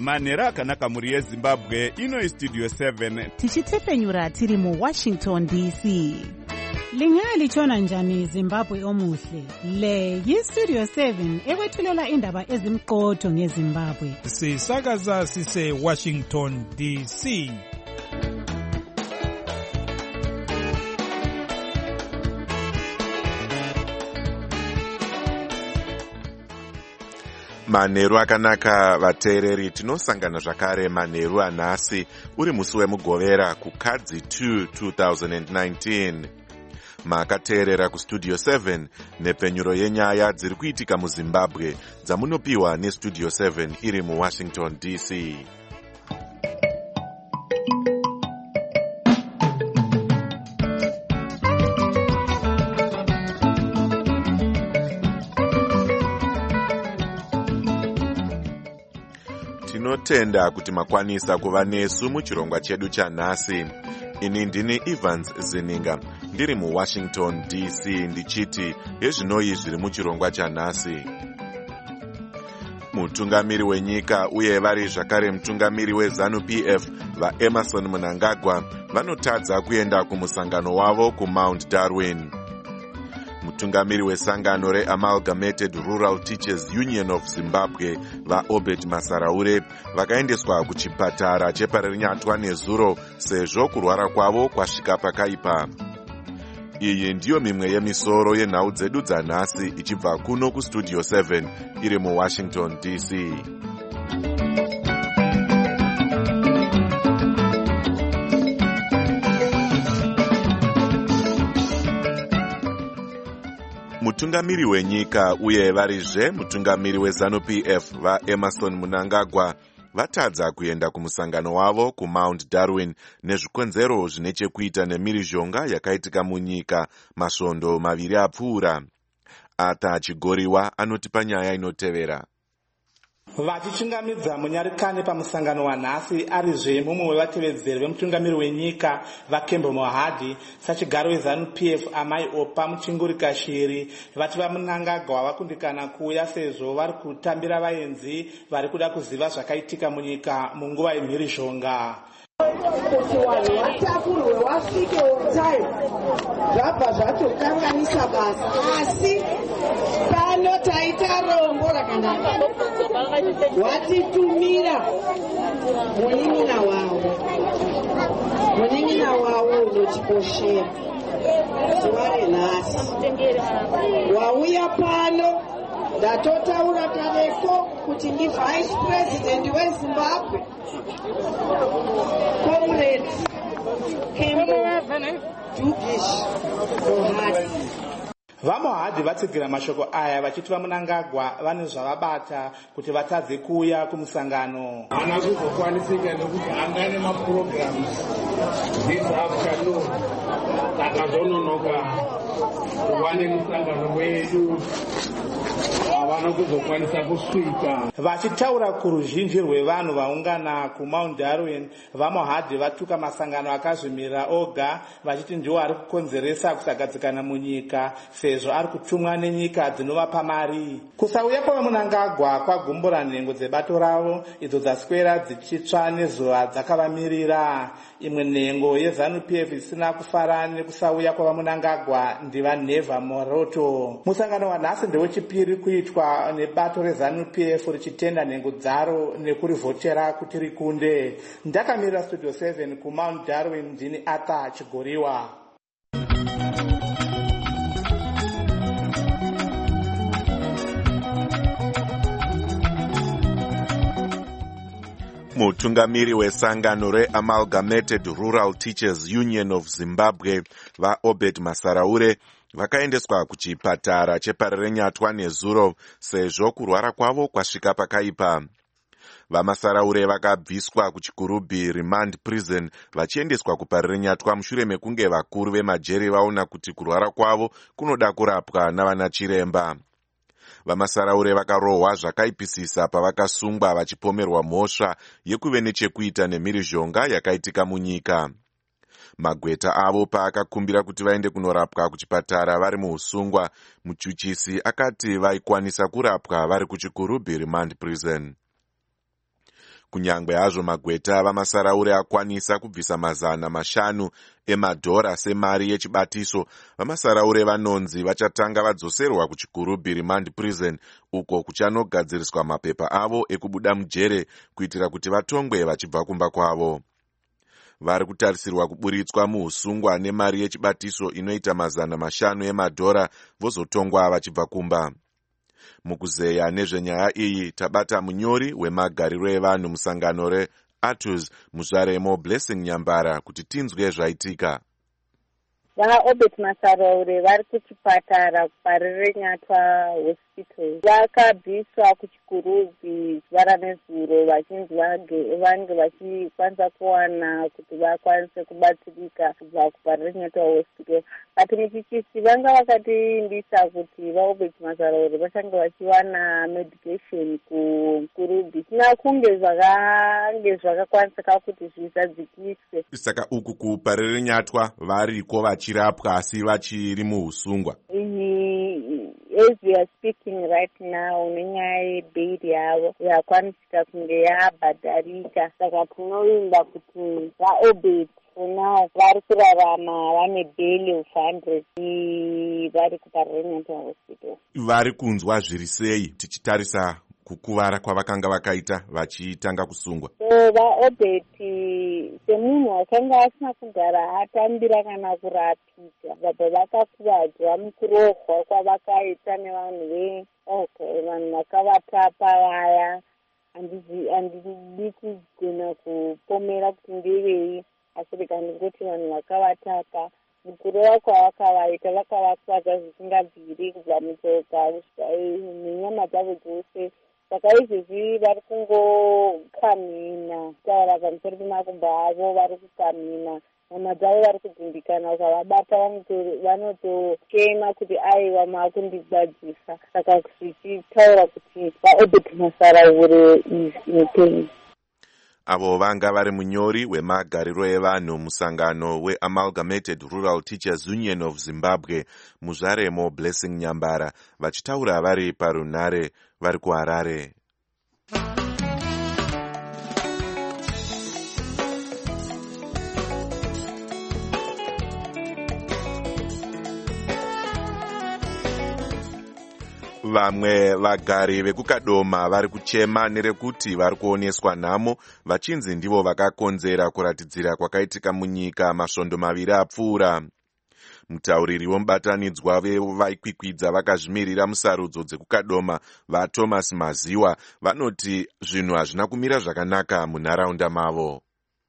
manheru akanaka mhuri yezimbabwe. Ino Studio 7 tichitefenyura tiri muWashington DC. Lingalitshona njani Zimbabwe omuhle? Le yiStudio 7 ekwethulela indaba ezimqotho ngeZimbabwe. Sisakaza sise Washington DC. Manheru akanaka vateereri, tinosangana zvakare manheru anhasi uri musi wemugovera kukadzi 2 2019. Makateerera kuStudio 7 nepfenyuro yenyaya dziri kuitika muZimbabwe dzamunopiwa neStudio 7 iri muWashington DC. Tinotenda kuti makwanisa kuva nesu muchirongwa chedu chanhasi. Ini ndini Evans Zininga, ndiri muWashington DC ndichiti yezvinoi zviri muchirongwa chanhasi. Mutungamiri wenyika uye vari zvakare mutungamiri weZANU-PF vaEmerson Mnangagwa vanotadza kuenda kumusangano wavo kuMount Darwin. Mutungamiri wesangano reAmalgamated Rural Teachers Union of Zimbabwe vaObed Masaraure vakaendeswa kuchipatara cheparirinyatwa nezuro sezvo kurwara kwavo kwasvika pakaipa. Iyi ndiyo mimwe yemisoro yenhau dzedu dzanhasi ichibva kuno kuStudio 7 iri muWashington DC. Mutungamiri wenyika uye varizve mutungamiri weZANU-PF vaEmerson Mnangagwa vatadza kuenda kumusangano wavo kuMount Darwin nezvikonzero zvine chekuita nemhirizhonga yakaitika munyika masvondo maviri apfuura. Ata Chigoriwa anotipa nyaya inotevera. Vachichingamidza munyarikane pamusangano wanhasi arizve mumwe wevatevedzeri vemutungamiri wenyika vaKembo Mohadi, sachigaro weZANU-PF Amai Opa Muchingurika Shiri vati vaMnangagwa vakundikana kuuya sezvo vari kutambira vaenzi vari kuda kuziva zvakaitika munyika munguva yemhirizhonga. Kuti vanhu vatakurwe vasvike time zvabva zvatokanganisa basa, asi pano taita rombo rakanaka watitumira munin'ina wavo unotikoshera zuva renhasi wauya pano. Ndatotaura kareko kuti ndi Vice President weZimbabwe Comrade Kembo Dugish Mohadi. VaMohadi vatsigira mashoko aya vachiti vaMnangagwa vane zvavabata kuti vatadze kuuya kumusangano. Hana kuzokwanisika nekuti angane mapurogiramu this afternoon takazononoka kuva nemusangano wedu vanokuzokwanisa kusvika. Vachitaura kuruzhinji rwevanhu vaungana kuMount Darwin, vaMohadi vatuka masangano akazvimirira oga vachiti ndiwo ari kukonzeresa kusagadzikana munyika sezvo ari kutumwa nenyika dzinovapa mari. Kusauya kwavaMnangagwa kwagumbura nhengo dzebato ravo idzo dzaswera dzichitsva nezuva dzakavamirira. Imwe nhengo yeZANU-PF isina kufara nekusauya kwavaMnangagwa ndivaNeva Moroto. Musangano wanhasi ndewechipiri kuitwa nebato reZANU-PF richitenda nhengo dzaro nekurivhotera kuti rikunde. Ndakamirira Studio 7 kuMount Darwin, ndini Ata Chigoriwa. Mutungamiri wesangano reAmalgamated Rural Teachers Union of Zimbabwe vaObed Masaraure vakaendeswa kuchipatara cheparirinyatwa nezuro sezvo kurwara kwavo kwasvika pakaipa. VaMasaraure vakabviswa kuchikurubhi Remand Prison vachiendeswa kuparirinyatwa mushure mekunge vakuru vemajeri vaona kuti kurwara kwavo kunoda kurapwa navana chiremba. VaMasaraure vakarohwa zvakaipisisa pavakasungwa vachipomerwa mhosva yekuve nechekuita nemhirizhonga yakaitika munyika. Magweta avo paakakumbira kuti vaende kunorapwa kuchipatara vari muusungwa, muchuchisi akati vaikwanisa kurapwa vari kuchikurubhi Remand Prison. Kunyangwe hazvo magweta vamasaraure akwanisa kubvisa $500 emadhora semari yechibatiso, vamasaraure vanonzi vachatanga vadzoserwa kuchigurubhi remand prison uko kuchanogadziriswa mapepa avo ekubuda mujere kuitira kuti vatongwe vachibva kumba kwavo. Vari kutarisirwa kuburitswa muusungwa nemari yechibatiso inoita $500 emadhora vozotongwa vachibva kumba. Mukuzeya nezvenyaya iyi tabata munyori wemagariro evanhu musangano reATUS Muzvaremo Blessing Nyambara kuti tinzwe zvaitika. VaObert Masaraure vari kuchipatara kuParirenyatwa hospital. Vakabviswa kuchigurubhi zuva ranezuro vachinzi vange vachikwanisa kuwana kuti vakwanise kubatsirika kubva kuParirenyatwa hospital. But muchichisi vanga vakatiimbisa kuti vaObert Masaraure vachange vachiwana medication kugurubhi. Sina kunge zvakakwanisika kuti zvizadzikiswe. Saka uku kuParirenyatwa variko vachirapwa asi vachiri muusungwa. As we are speaking right now, nenyaya yebhairi yavo yakwanisika kunge yabhadharika. Saka tinoimba kuti vaObert now vari kurarama vane bhaili of 100 vari kuParirenyatwa hospital. Vari kunzwa zviri sei tichitarisa kukuvara kwavakanga vakaita vachitanga kusungwa? So vaObert semunhu akanga asina kugara atambira kana kurapika, vabva vakakuvadzwa mukurohwa kwavakaita nevanhu vanhu vakavatapa vaya. Handidi kugona kupomera kuti ndevei, asi ndingoti vanhu vakavatapa. Mukurohwa kwavakavaita vakavasvaga zvisingabviri kubva mutsoka nenyama dzavo dzose. Saka izvezvi vari kungokamhina kutaura pamusoro pemakumbo avo, vari kukamhina, nyama dzavo vari kudzimbikana. Ukavabata vanotochema kuti aiwa maakundigadzisa. Saka zvichitaura kuti vaObert Masaraure is in pain. Avo vanga vari munyori wemagariro evanhu musangano weAmalgamated Rural Teachers Union of Zimbabwe Muzvaremo Blessing Nyambara vachitaura vari parunhare vari kuHarare. Vamwe vagari vekukadoma vari kuchema nerekuti vari kuoneswa nhamo vachinzi ndivo vakakonzera kuratidzira kwakaitika munyika masvondo maviri apfuura. Mutauriri womubatanidzwa vaikwikwidza vakazvimirira musarudzo dzekukadoma vaThomas Maziwa vanoti zvinhu hazvina kumira zvakanaka munharaunda mavo.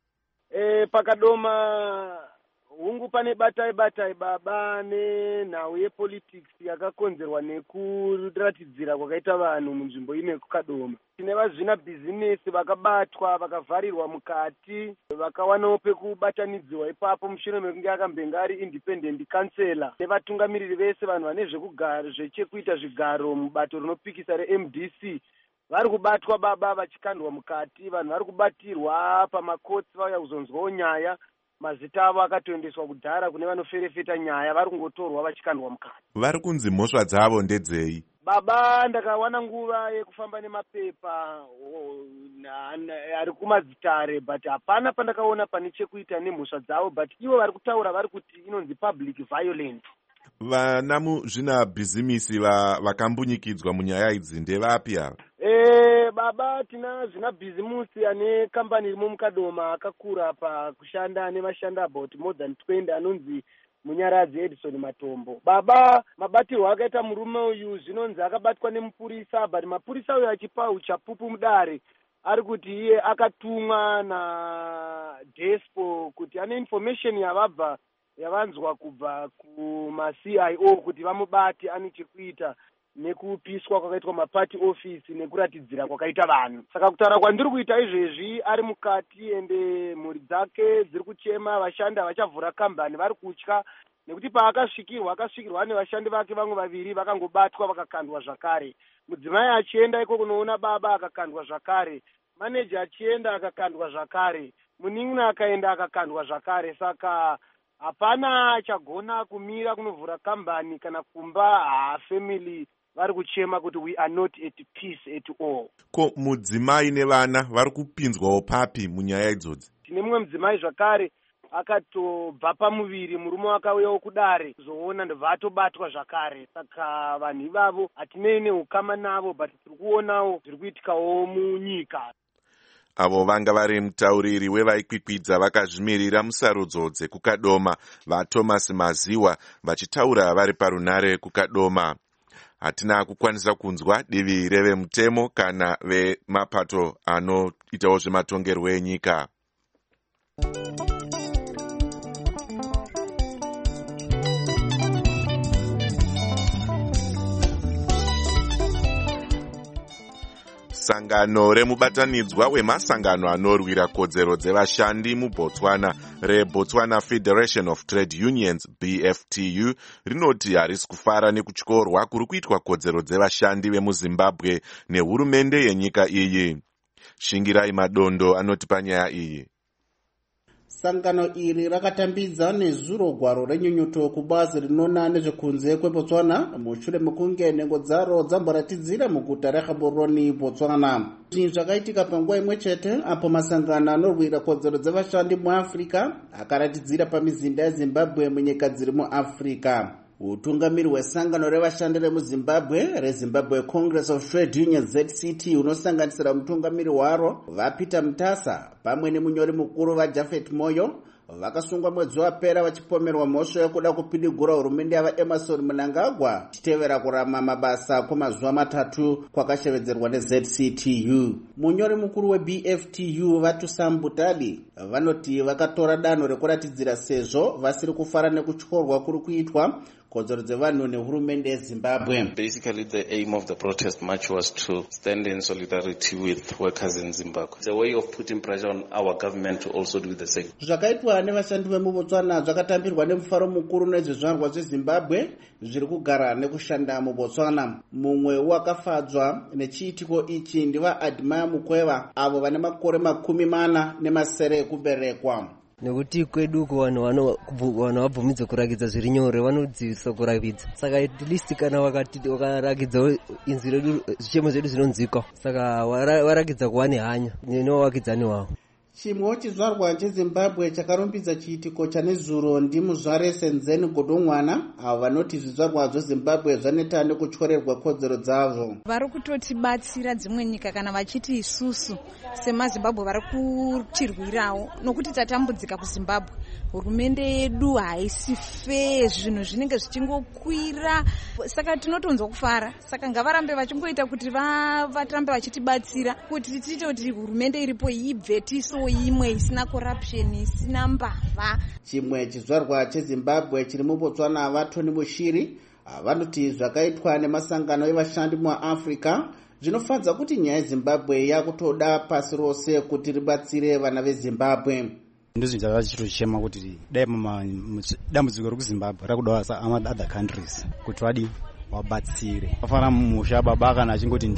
Pakadoma hungu pane batai baba nenhau yepolitics yakakonzerwa nekuratidzira kwakaita vanhu munzvimbo ino yekukadoma. Tine vazvina bhizinesi vakabatwa vakavharirwa mukati, vakawanawo pekubatanidziwa ipapo mushure mekunge akambenga ari independent councillor nevatungamiriri vese vanhu vane zvekugara zvechekuita zvigaro mubato rinopikisa reMDC. Vari kubatwa baba vachikandwa mukati, vanhu vari kubatirwa pamakotsi vauya kuzonzwawo nyaya. Mazita avo akatoendeswa kudhara kune vanoferefeta nyaya, vari kungotorwa vachikandwa mukati. Vari kunzi mhosva dzavo ndedzei? Baba ndakawana nguva yekufamba nemapepa ari kumadzitare, but hapana pandakaona pane chekuita nemhosva dzavo, but ivo vari kutaura vari kuti inonzi public violence. Vana muzvina bhizimisi vakambunyikidzwa munyaya idzi ndevapi ava? Baba tina zvina bhizimusi ane kambani irimo mukadoma akakura pakushanda nevashanda about more than 20 anonzi Munyaradzi Edison Matombo. Baba mabatirwo akaita murume uyu zvinonzi akabatwa nemupurisa, but mapurisa uyu achipa uchapupu mudare ari kuti iye akatumwa naDespo kuti ane information yavanzwa kubva kumaCIO kuti vamubati ane chekuita nekupiswa kwakaitwa mapati office nekuratidzira kwakaita vanhu. Saka kutaura kwandiri kuita izvezvi ari mukati ende mhuri dzake dziri kuchema, vashandi vachavhura kambani vari kutya nekuti akasvikirwa nevashandi vake vamwe vaviri vakangobatwa vakakandwa zvakare. Mudzimai achienda iko kunoona baba akakandwa zvakare, maneja achienda akakandwa zvakare, munin'ina akaenda akakandwa zvakare. Saka hapana achagona kumira kunovhura kambani kana kumba family vari kuchema kuti we are not at peace at all. Ko mudzimai nevana vari kupinzwawo papi munyaya idzodzi? Tine mumwe mudzimai zvakare akatobva pamuviri, murume wakauyawo kudare kuzoona ndobva atobatwa zvakare. Saka vanhu ivavo hatinei neukama navo, but tiri kuonawo zviri kuitikawo munyika. Avo vanga vari mutauriri wevaikwikwidza vakazvimirira musarudzo dzekukadoma vaThomas Maziwa vachitaura vari parunare kukadoma. Hatina kukwanisa kunzwa divi revemutemo kana vemapato anoitawo zvematongerwo enyika. Sangano remubatanidzwa wemasangano anorwira kodzero dzevashandi muBotswana reBotswana Federation of Trade Unions BFTU rinoti harisi kufara nekutyorwa kuri kuitwa kodzero dzevashandi vemuZimbabwe nehurumende yenyika iyi. Shingirai Madondo anoti panyaya iyi. Sangano iri rakatambidza nezuro gwaro renyunyuto kubazi rinoona nezvekunze kweBotswana mushure mekunge nhengo dzaro dzamboratidzira muguta reGaborone, Botswana. Izvi zvakaitika panguva imwe chete apo masangano anorwira kodzero dzevashandi muAfrica akaratidzira pamizinda yeZimbabwe munyika dziri muAfrica. Utungamiri hwesangano revashandi remuZimbabwe reZimbabwe Congress of Trade Unions ZCT unosanganisira mutungamiri waro vaPeter Mutasa pamwe nemunyori mukuru vaJafet Moyo vakasungwa mwedzi wapera vachipomerwa mhosva yekuda kupindigura hurumende yavaEmerson Mnangagwa chitevera kurama mabasa kwemazuva matatu kwakashevedzerwa neZCTU. Munyori mukuru weBFTU Vatusam Butali vanoti vakatora danho rekuratidzira sezvo vasiri kufara nekutyorwa kuri kuitwa kodzero dzevanhu nehurumende yeZimbabwe. Basically, the aim of the protest march was to stand in solidarity with workers in Zimbabwe. It's a way of putting pressure on our government to also do the same. Zvakaitwa nevashandi vemuBotswana zvakatambirwa nemufaro mukuru nezvizvarwa zveZimbabwe zviri kugara nekushanda muBotswana. Mumwe wakafadzwa nechiitiko ichi ndiva Admire Mukweva avo vane makore 40 ekuberekwa. Nekuti kwedu vanhu vabvumidza kurakidza zviri nyore vanodzivisa kurakidza, saka at least kana wakarakidza inzwi redu zvichemo zvedu zvinonzwika, saka warakidza kuva nehanya newavakidzani wavo. Chimwewo chizvarwa cheZimbabwe chakarumbidza chiitiko chanezuro ndimuzvare Senzeni Godongwana avo vanoti zvizvarwa zveZimbabwe zvaneta nekutyorerwa kodzero dzavo. Vari kutotibatsira dzimwe nyika kana vachiti isusu semaZimbabwe vari kuchirwirawo nokuti tatambudzika kuZimbabwe. Hurumende yedu haisi fe, zvinhu zvinenge zvichingokwira, saka tinotonzwa kufara. Saka ngavarambe vachingoita kuti vatambe vachitibatsira kuti tiite kuti hurumende iripo ibve tiso imwe isina corruption, isina mbavha. Chimwe chizvarwa cheZimbabwe chiri muBotswana vaToni Mushiri vanoti zvakaitwa nemasangano evashandi muAfrica zvinofadza kuti nyaya yeZimbabwe yakutoda pasi rose kuti ribatsire vana veZimbabwe. Ndizvinzava chichema kuti dai dambudziko rekuZimbabwe rakudawo other countries kuti vadi wabatsire. Afana musha baba kana achingoti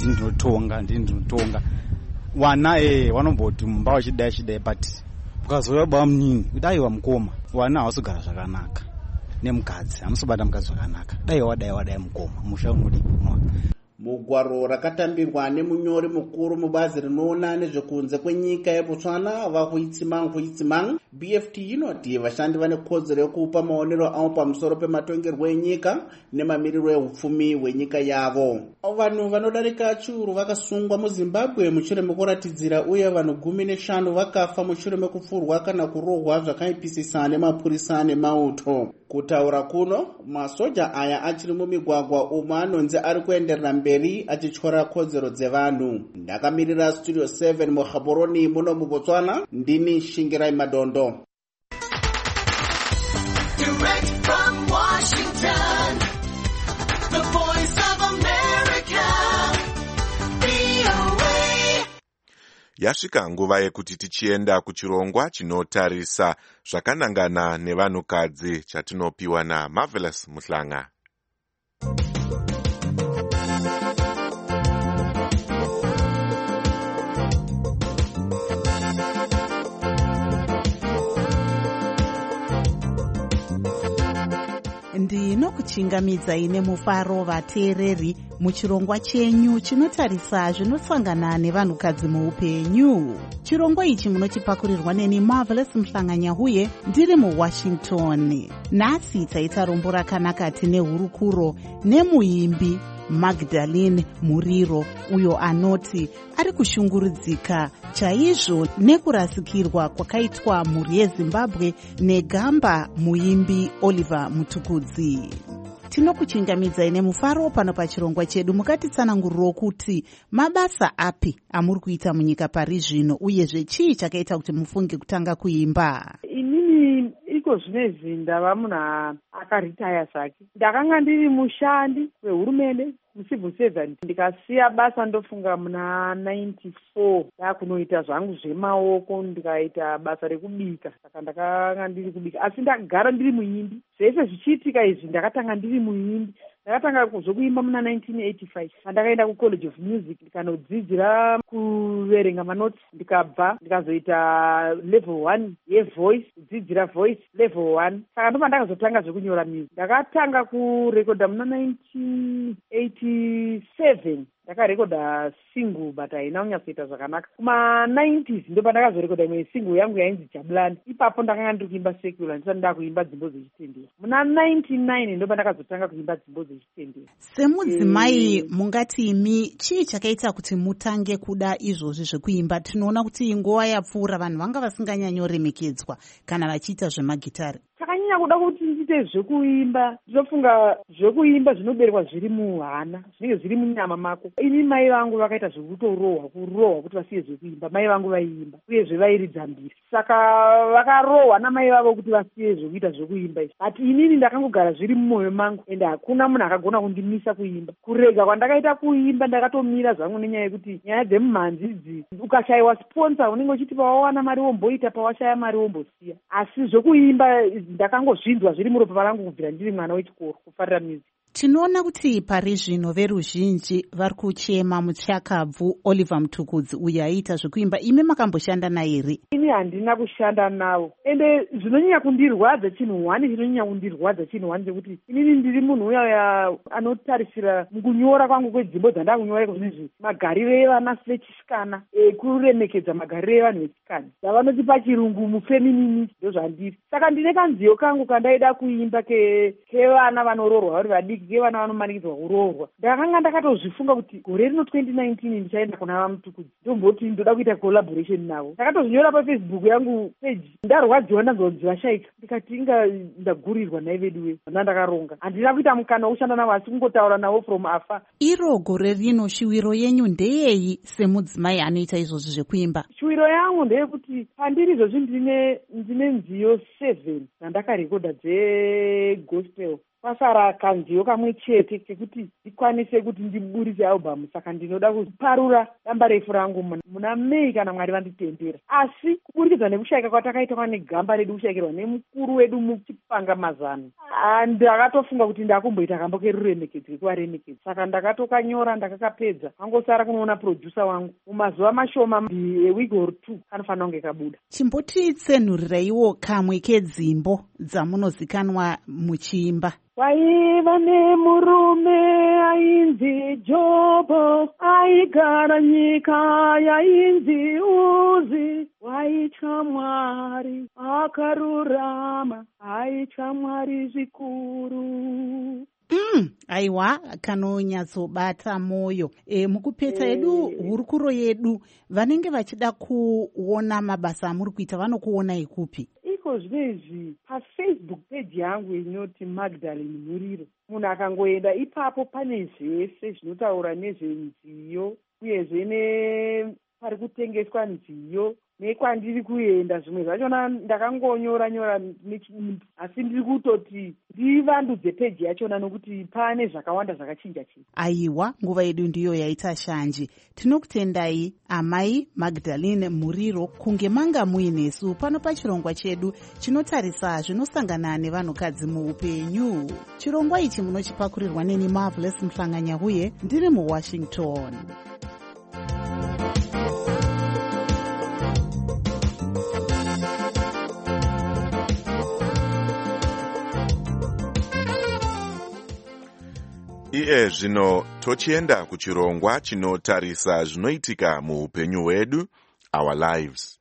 ndinotonga wana vanomboti mumba wachidai but ukazouya baba munyini dai wamukoma wana hausogara zvakanaka nemukadzi hamusobata mukadzi zvakanaka dai wadai mukoma musha unodi kunwa. Mugwaro rakatambirwa nemunyori mukuru mubazi rinoona nezvekunze kwenyika yeBotswana vaHuitsimang BFT inoti vashandi vane kodzero yekupa maonero avo pamusoro pematongerwo enyika nemamiriro ehupfumi hwenyika yavo. Vanhu vanodarika chiuru vakasungwa muZimbabwe mushure mekuratidzira uye vanhu 15 vakafa mushure mekupfurwa kana kurohwa zvakaipisisa nemapurisa nemauto. Kutaura kuno masoja aya achiri mumigwagwa umo anonzi ari kuenderera mberi achityora kodzero dzevanhu. Ndakamirira Studio 7 muGaborone muno muBotswana, ndini Shingirai Madondo. Direct from Washington, the voice of America, VOA. Yasvika nguva yekuti tichienda kuchirongwa chinotarisa zvakanangana nevanhukadzi chatinopiwa naMarvelous Muhlanga. Ndinokuchingamidzai nemufaro vateereri muchirongwa chenyu chinotarisa zvinosangana nevanhukadzi muupenyu. Chirongwa ichi munochipakurirwa neni Marvelous Mhlanganyahuye ndiri muWashington. Nhasi taita rombo rakanaka tine hurukuro nemuimbi Magdalene Muriro, uyo anoti ari kushungurudzika chaizvo nekurasikirwa kwakaitwa mhuri yeZimbabwe negamba muimbi Oliver Mutukudzi. Tinokuchingamidzai nemufaro pano pachirongwa chedu. Mukatitsananguriro kuti mabasa api amuri kuita munyika pari zvino, uyezve chii chakaita kuti mufunge kutanga kuimba? Inini iko zvinezvi ndava munhu akaritaya zvake. Ndakanga ndiri mushandi wehurumende mucivil servant, ndikasiya basa ndofunga muna 94 ndakunoita zvangu zvemaoko, ndikaita basa rekubika. Saka ndakanga ndiri kubika, asi ndakagara ndiri muimbi. Zvese zvichiitika izvi ndakatanga ndiri muimbi. Ndakatanga kuzokuimba muna 1985 pandakaenda kucollege of music ndikanodzidzira kuverenga manoti, ndikabva ndikazoita level 1 yevoice, kudzidzira voice level 1. Saka ndopa ndakazotanga zvekunyora music. Ndakatanga kurekodha muna 1987 ndakarekodha single but haina kunyatsoita zvakanaka. Kuma 90s ndopa ndakazorekodha imwe single yangu yainzi Jabulani. Ipapo ndakanga ndiri kuimba secular, ndisati ndakuimba dzimbo dzechitendero. Muna 99 ndopa ndakazotanga kuimba dzimbo dzechitendero. Semudzimai mungati imi chii chakaita kuti mutange kuda izvozvi zvekuimba? Tinoona kuti nguva yapfuura vanhu vanga vasinganyanyoremekedzwa kana vachiita zvemagitari. Takanyanya kuda kuti ndiite zvekuimba. Ndinofunga zvekuimba zvinoberekwa zviri muhana, zvinenge zviri munyama mako. Ini mai vangu vakaita zvekurohwa kuti vasiye zvekuimba. Mai vangu vaiimba uyezve vairidza mbiri, saka vakarohwa namai vavo kuti vasiye zvekuita zvekuimba izvi. But inini ndakangogara zviri mumwoyo mangu ende hakuna munhu akagona kundimisa kuimba. Kurega kwandakaita kuimba ndakatomira zvangu nenyaya yekuti nyaya dzemumhanzi idzi, ukashayiwa sponsor unenge uchiti pawawana mari womboita, pawashaya mari wombosiya. Asi zvekuimba ndakangozvinzwa zviri muropa rangu kubvira ndiri mwana wechikoro, kufarira music. Tinoona kuti pari zvino veruzhinji vari kuchema muchakabvu Oliver Mutukudzi uyo aiita zvekuimba. Imi makamboshanda naye here? Ini handina kushanda navo, ende zvinonyanya kundirwadza chinhu wani chekuti inini ndiri munhu uya anotarisira mukunyora kwangu kwedzimbo dzandakunyora kuzvinizvi magariro evana vechisikana, kuremekedza magariro evanhu vechisikana, zavanoti pachirungu mufeminini, ndozvandiri. Saka ndine kanziyo kangu kandaida kuimba kevana vanororwa vari vadiki, kevana vanomanikidzwa kuroorwa. Ndakanga ndakatozvifunga kuti gore rino 2019 ndichaenda kuna Mutukudzi ndomboti ndoda kuita collaboration navo. Ndakatozvinyora paFacebook yangu page, ndarwadziwa ndanzonzi vashaika, ndikati inga ndagurirwa nai vedu we ndakaronga. Handina kuita mukana wekushanda navo asi kungotaura navo from afar. Iro gore rino shiwiro yenyu ndeyeyi semudzimai anoita izvozvi zvekuimba? Shiwiro yangu ndeyekuti pandiri izvozvi ndine nziyo 7 dzandakarekodha dzegospel. Pasara kanziyo kamwe chete kekuti ndikwanise kuti ndiburitse album. Saka ndinoda kuparura damba refu rangu muna Mei kana Mwari vanditendera. Asi kuburikidza nekushayika kwatakaitwa negamba redu kushayikirwa nemukuru wedu muchipanga mazano, ndakatofunga kuti ndakumboita kambo keruremekedzi kekuvaremekedzi. Saka ndakatokanyora ndakakapedza, angosara kunoona producer wangu mumazuva mashoma, a week or 2 kanofanira kunge kabuda. Chimbotitsenhuriraiwo kamwe kedzimbo dzamunozikanwa muchiimba. Waiva nemurume ainzi Jobho, aigara nyika yainzi Uzi. Waitya Mwari akarurama, aitya Mwari zvikuru. Aiwa, kanonyatsobata moyo. Mukupeta yedu hurukuro yedu, vanenge vachida kuona mabasa amuri kuita vanokuonai kupi? Iko zvinezvi paFacebook page yangu inoti Magdalene Muriro. Munhu akangoenda ipapo pane zvese zvinotaura nezvenziyo, uyezve pari kutengeswa nziyo nekwandiri kuenda. Zvimwe zvachona ndakangonyora asi ndiri kutoti ndivandudze peji yachona nokuti pane zvakawanda zvakachinja. Aiwa, nguva yedu ndiyo yaita shanji. Tinokutendai amai Magdalene Muriro kunge manga muinesu pano pachirongwa chedu chinotarisa zvinosangana nevanhukadzi muupenyu. Chirongwa ichi munochipakurirwa neni Marvelous Mhlanganyahuye ndiri muWashington. Iye zvino tochienda kuchirongwa chinotarisa zvinoitika muupenyu hwedu, our lives.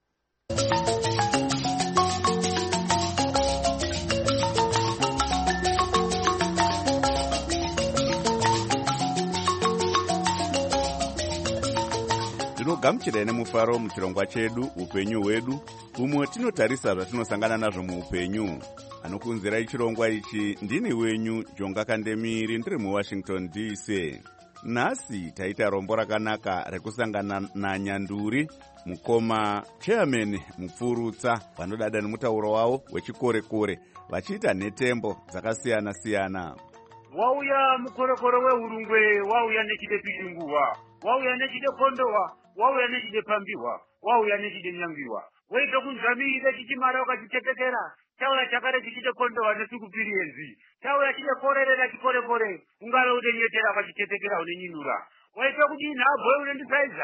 Tinogamuchira nemufaro muchirongwa chedu upenyu hwedu, umwe tinotarisa zvatinosangana nazvo muupenyu. Anokunzirai chirongwa ichi ndini wenyu Jonga Kandemiri, ndiri muWashington DC. Nhasi taita rombo rakanaka rekusangana naNyanduri, mukoma chairman mupfurutsa, vanodada nemutauro wavo wechikore-kore, vachiita nhetembo dzakasiyana-siyana. Wauya mukorekore weurungwe, wauya nechide pichinguwa, wauya nechide kondowa, wauya nechide pambiwa, wauya nechide nyangiwa. Weite kunzamire chichimara ukachitetekera, chauya chakare chichide kondowa nesukupirienzi, chauya chide korerera chikore-kore, ungare unenyetera ukachitetekera unenyinura. Waite kudini abhoye unendisaiza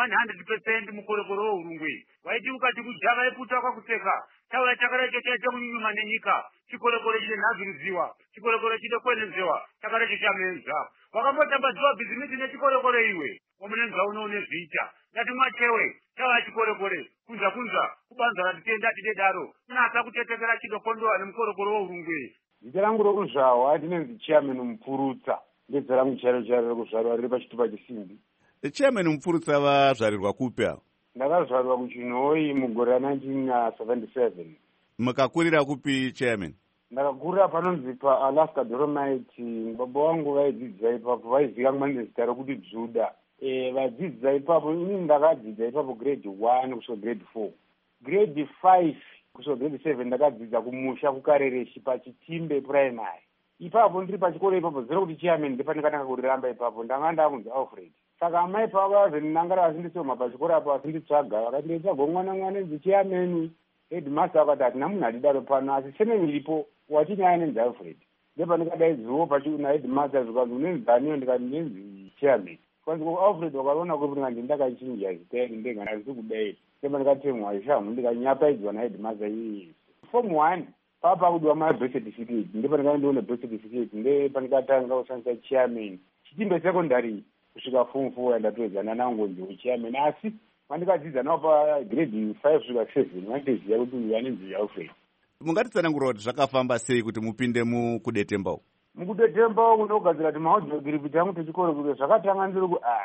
100% mukorekore weurungwe. Waiti ukati kujava eputa wakakuteka, chauya chakare chochaite kunyunyuma nenyika, chikore-kore chide nhaziriziwa, chikore-kore chide kwenenzewa, chakare chochameenza. Wakambotambadziwa bhizimisi nechikore-kore iwe, wamunenza unoone zviita. Ngati mwachewe, chauya chikore-kore, kunza kubanza ratitenda tide daro, nasa kutetekera chidokondowa nemukorekore weurungwe. Zita rangu rokuzvarwa ndinenzi chairman mupfurutsa, ndedza rangu charo rokuzvarwa riri pachitupa chesimbi. Chairman mupfurutsa vazvarirwa kupi apo? Ndakazvarwa kuChinhoyi mugore ra1977. Mukakurira kupi chairman? Ndakakurira panonzi paAlaska Dolomite. Baba vangu vaidzidza ipapo, vaiziva kumane zita rokuti Juda. Vadzidza ipapo, ini ndakadzidza ipapo grade 1 kusvika grade 4. Grade 5 kusvika grade 7 ndakadzidza kumusha kukarereshi pachitimbe primary. Ipapo ndiri pachikoro ipapo zero kuti chairman ndepandikatanga kuriramba ipapo, ndanga ndakunzi Alfred. Saka amai pavo vazondinangara vasindisoma pachikoro apo vasinditsvaga, vakati ndetsvaga mwana nzi chairman. Headmaster akati hatina munhu adidaro pano, asi sene ndiripo watinyaya nenzi Alfred. Ndepandikadaidziwo pachina headmaster zvikanzi unenzi Daniel, ndikati nenzi chairman. Kwanzi Alfred wakaona kuti ndakachinja zita iri ndenga ndazisi kudai. Ndepandikatemwa ishamu ndikanyapaidzwa naheadmaster iyi. Form 1 papa kudiwa birth certificate, ndepandikaendiona birth certificate, ndepandikatanga kushandisa chairman. Chitimbe secondary kusvika form 4 yandatoedzana nangonzi wechairman, asi vandikadzidza nawo pagrade 5 kusvika 7 vandiziva kuti uyu anenzi Alfred. Mungatitsanangura kuti zvakafamba sei kuti mupinde mukudetemba uku? Mukudetemba uku ndogadzira kuti maudhiogiripi tangu techikoro kuti zvakatanga ndiri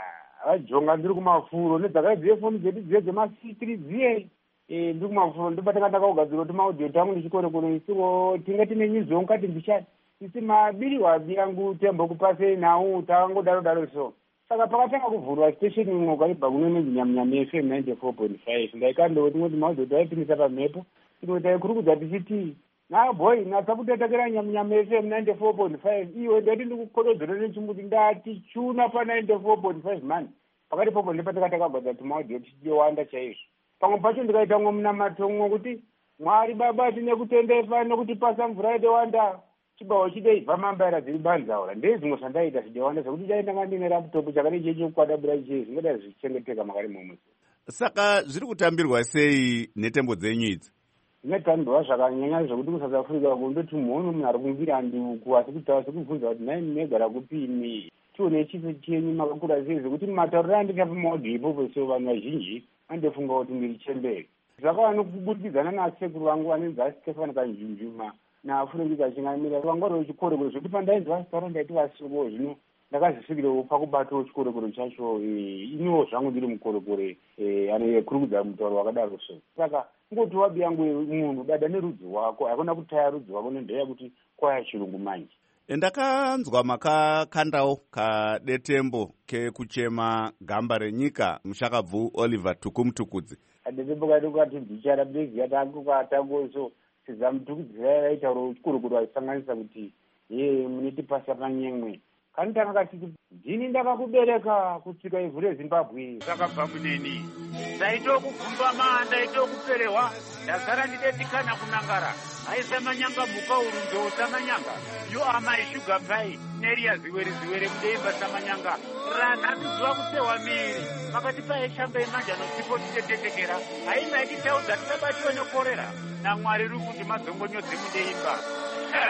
vajonga ndiri kumafuro nedzakaidziye foni dzedu dziye dzema-C3 dziye ndiri kumafuro ndopatanga ndakagadzira kuti maudhio tangu ndichikoro kuno isiwo tinge tine nyizo ungati mbichati isi mabiri wabi yangu tembo kupasei nawo takangodaro so. Saka pakatanga kuvhurwa station imwe ukaibva kunonenzi Nyamnyama FM 94.5 ndaikandowo tingoti maudhio taipinisa pamhepo tingoti taikurukudza tichiti boy natsakutetekera Nyamnyama FM 94.5 iwe ndati ndikukododzera nechimbuti ndati chuna pa 94.5 man. Pakati popo ndepandikatakagwadza kuti maudhio tichiwanda chaizvo. Pamwe pacho ndikaita munamatongo kuti Mwari baba tine kutendefa nokutipasa mvura yedewanda. Chibawo chideibva mambaira dziri banzaura ndezvimwe zvandaita zvidewanda zvekuti chaindanga ndine raputopu chakati checho kwadabura ichezi zvingadai zvichengeteka makari momwe. Saka zviri kutambirwa sei nhetembo dzenyu idzi? Zvinotambirwa zvakanyanya zvekuti kuSouth Africa kundoti munhu ari kumvira nduku asi kuti tasikubvunza kuti nai munogara kupini tione chiso chenyu makakura sei zvekuti matauriro andika pamaudhio ipopo so vanhu vazhinji andofunga kuti ndiri chemberi. Zvakava nokubudikidza nasekuru vangu vanenzi Stefan Kanjunjuma naFrenki Kachingamira vangwari vechikoro zvekuti pandainzi vasitaura ndaiti vasoko zvino ndakazvisikirawo pakubatawo chikoro chacho iniwo zvangu ndiri mukorokore anokurukudza mutauro wakadaro so. Saka ngoti wabi yangu munhu dada nerudzi rwako hakuna kutaya rudzi rwako nendeya kuti kwaya chirungu manje. Ndakanzwa makakandawo kadetembo kekuchema gamba renyika mushakabvu Oliver Tukumtukudzi. Kadetembo kati bhichara bezi yatangu so sezamutukudzira yaitauro chikurukuru achisanganisa kuti munitipasa panyemwe. Kanitanga kachiti ndini ndakakubereka kusvika ivhu reZimbabwe. Zvakabva kuneni. Ndaitokugumba ndaitokuperehwa ndagara ndidedikana kunangara. Aisamanyanga mhuka urunzo samanyanga. You are my sugar pie. Neria ziwere mudeimba samanyanga. Ranhamizuva kusewa miri. Pakati paishamba imanja nosipo titetekera. Haina ikitaudza tisabatiwe nekorera. naMwari ruri kuti mazongonyodze mudeimba.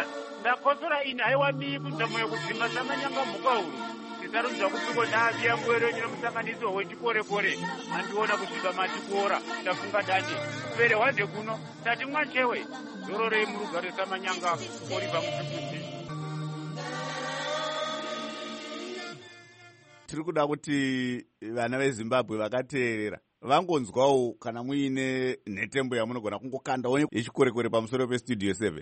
ndakosora ini haiwa mii kunzamo yekudzima samanyanga mhukauru tisarudza kupiko navi yamwero nyino musanganiso wechikore-kore handiona kusvika matikora ndafunga dande pere wande kuno tati mwachewe zororei murugare samanyanga ori pamutukuzi. tiri kuda kuti vana vezimbabwe vakateerera vangonzwawo kana muine nhetembo yamunogona kungokandawo yechikore-kore pamusoro pestudio 7.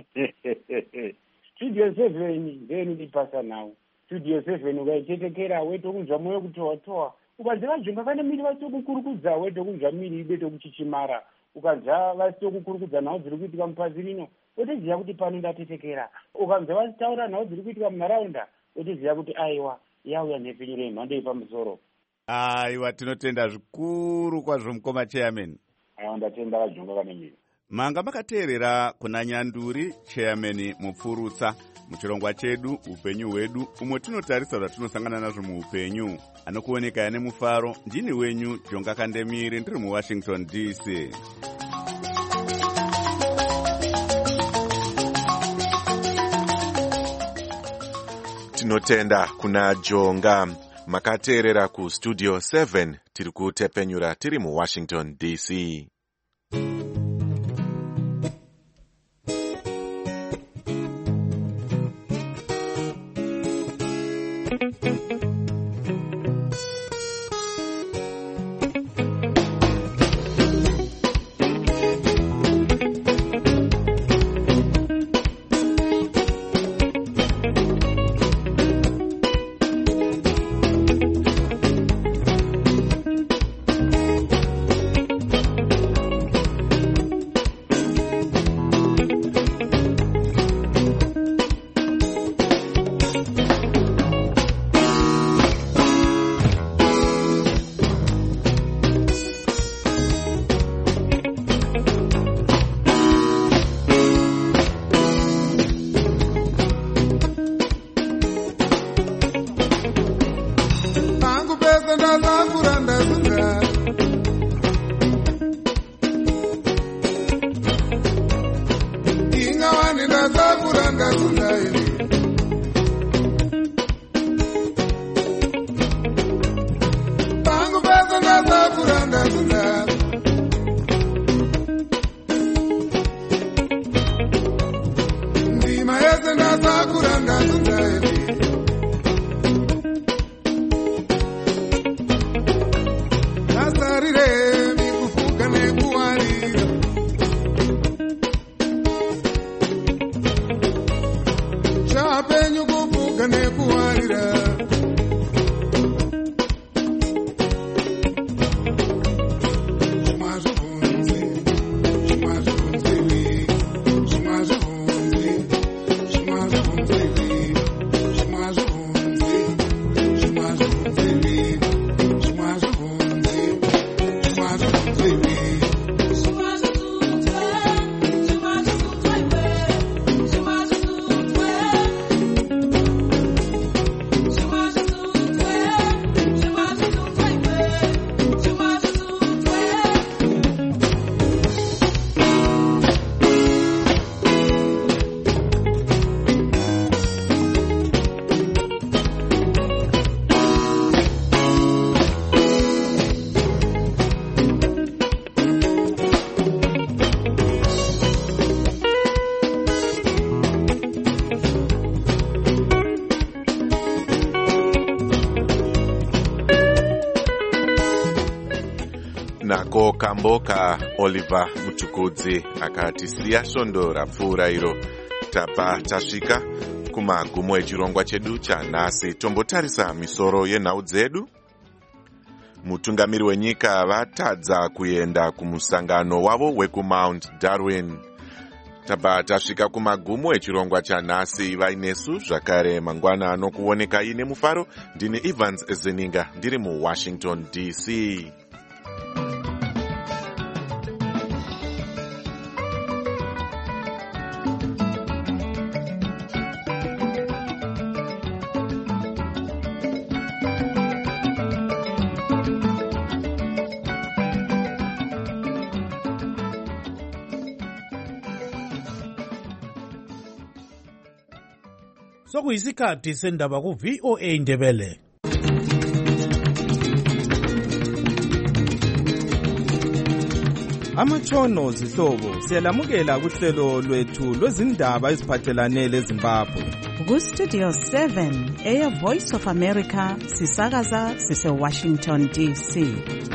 Studio 7 ndenipasa nawo. Studio 7 ukaichetekera wetokunzwa moyo kutoa-toa. Ukanzwa vajunga vane miri vasitokukurukudza wetokunzwa miri ibe kuchichimara. Ukanzwa vasitokukurukudza nawo dziri kuitika mupasi rino wotoziva kuti pano ndatetekera. Ukanzwa vasitaura nawo dziri kuitika munharaunda wotoziva kuti aiwa yauya nhepfenyuro yemhando yepamusoro. Aiwa, tinotenda zvikuru kwazvo mukoma chairman. Aiwa, ndatenda vajunga vane miri. Manga makateerera kuna Nyanduri chairman mupfurutsa muchirongwa chedu upenyu hwedu umwe tinotarisa zvatinosangana nazvo muupenyu. Anokuoneka ane mufaro ndini wenyu Jonga Kandemiri ndiri muWashington DC. Tinotenda kuna Jonga. Makateerera kustudio 7 tiri kutepenyura tiri muWashington DC. Nako kamboka Oliver Mutukudzi akati siya svondo rapfuura iro. Tapa tasvika kumagumo echirongwa chedu chanhasi. Tombotarisa misoro yenhau dzedu. Mutungamiri wenyika vatadza kuenda kumusangano wavo wekumount Darwin. Tapa tasvika kumagumo echirongwa chanhasi. Vainesu zvakare mangwana anokuoneka ine mufaro. Ndini Evans Zeninga ndiri muWashington DC. sokuyisikhathi sendaba ku-VOA Indebele. Amatshono zihlobo siyalamukela kuhlelo lwethu lwezindaba eziphathelane leZimbabwe. Ku-Studio 7 Air Voice of America sisakaza sise-Washington DC.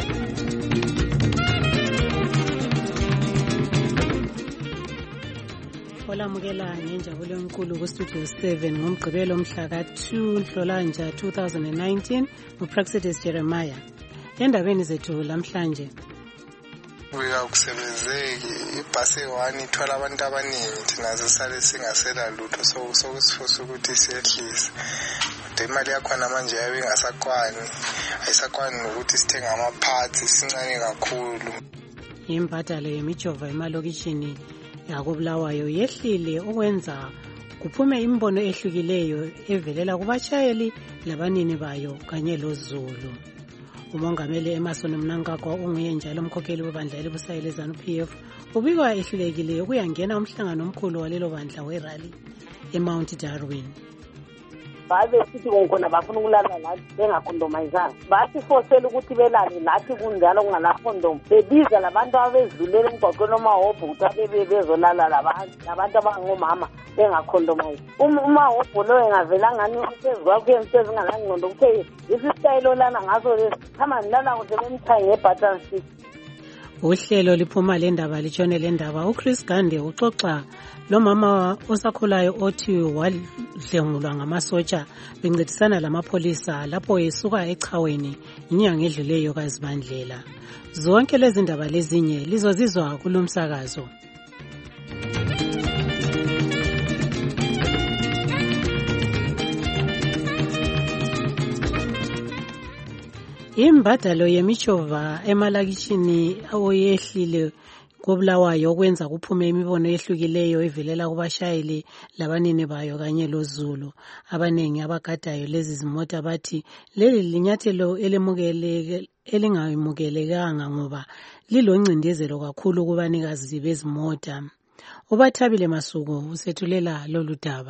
Olamukela ngenjabulo enkulu ku-Studio 7 ngomgqibelo mhla ka-2 Nhlolanja 2019 nguPraxidis Jeremiah. Endabeni zethu lamhlanje. Uyakusebenzeki ibhasi one ithwala abantu abaningi thina sisale singasela lutho sokusifusa ukuthi siyehlise. Kodwa imali yakhona manje yabe ingasakwani, ayisakwani nokuthi sithenga amaphathi sincane kakhulu. Imbadalo yemijova emalokishini yakoBulawayo yehlile okwenza kuphume imbono ehlukileyo evelela kubatshayeli labanini bayo kanye loZulu. Umongameli Emmerson Mnangagwa unguye njalo umkhokheli webandla elibusayo leZANU-PF ubikwa ehlulekile ukuyangena umhlangano omkhulu walelo bandla werally eMount Darwin. Babe sithi ngona bafuna ukulala lathi bengakhondomayizanga. Bathi fosela ukuthi belale lathi kunjalo kungalakhondom. Bebiza labantu abezulele emgwaqweni omahobho ukuthi bezolala labantu abangomama bengakhondomayiza. Umahobho lo engavela ngani uphezukakho emsebenzi ngalangqondo kuthe isistayilo lana ngaso lesikhama nilala kuze bemthayi ngebutton stick. Uhlelo liphuma lendaba litshone lendaba uChris Gande uxoxa lo mama osakhulayo othi wadlengulwa ngamasotsha bencedisana lamapholisa lapho esuka echaweni inyanga edluleyo kaZibandlela. Zonke lezi ndaba lezinye lizozizwa kulomsakazo. Imbadalo yemijova emalakishini oyehlile koBulawayo okwenza kuphume imibono ehlukileyo evelela kubashayeli labanini bayo kanye loZulu. Abanengi abagadayo lezi zimota bathi leli linyathelo elingamukelekanga ngoba liloncindezelo kakhulu kubanikazi bezimota. Ubathabile Masuku usethulela lolu daba.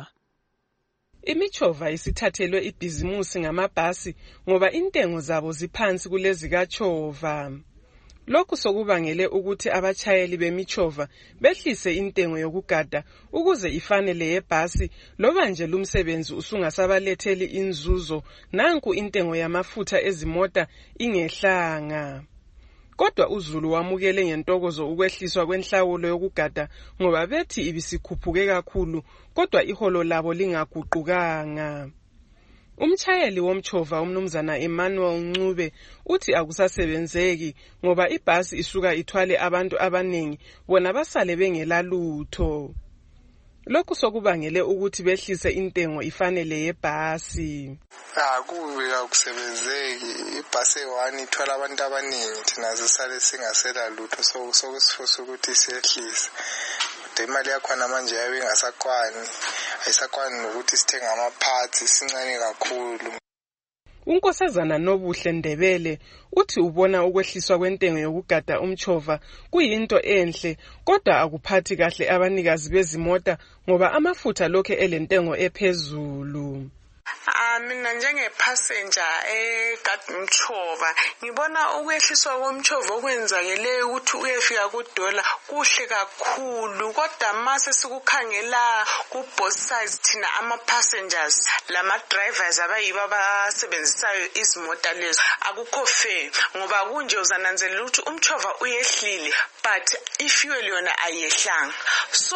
Imichova isithathelwe ibhizimusi ngamabhasi ngoba intengo zabo ziphansi kulezi kaChova. Lokhu sokubangele ukuthi abachayeli bemichova behlise intengo yokugada ukuze ifanele yebhasi loba nje lumsebenzi usungasabaletheli inzuzo nanku intengo yamafutha ezimota ingehlanga. Kodwa uZulu wamukele ngentokozo ukwehliswa kwenhlawulo yokugada ngoba bethi ibisikhuphuke kakhulu kodwa iholo labo lingaguqukanga. Umchayeli womchova umnumzana Emmanuel Ncube uthi akusasebenzeki ngoba ibhasi isuka ithwale abantu abaningi bona basale bengelalutho. Lokhu sokubangele ukuthi behlise intengo ifanele yebhasi. Akubi akusebenzeki ibhasi one ithwala abantu abaningi thina sisale singasela lutho sokusifusa ukuthi siyehlise. Kodwa imali yakhona manje yabe ingasakwani, ayisakwani nokuthi sithenga amaphathi sincane kakhulu. Unkosazana Nobuhle Ndebele uthi ubona ukwehliswa kwentengo yokugada umchova kuyinto enhle kodwa akuphathi kahle abanikazi bezimota ngoba amafutha lokho elentengo ephezulu. Mina njengepassenger egada umchova ngibona ukwehliswa komchova okwenzakele ukuthi uyefika kudola kuhle kakhulu kodwa mase sikukhangela ku both sides thina ama passengers lama drivers abayiba abasebenzisayo izimota lezo akukho fair ngoba kunje uzananzelela ukuthi umchova uyehlile but ifuel yona ayehlanga so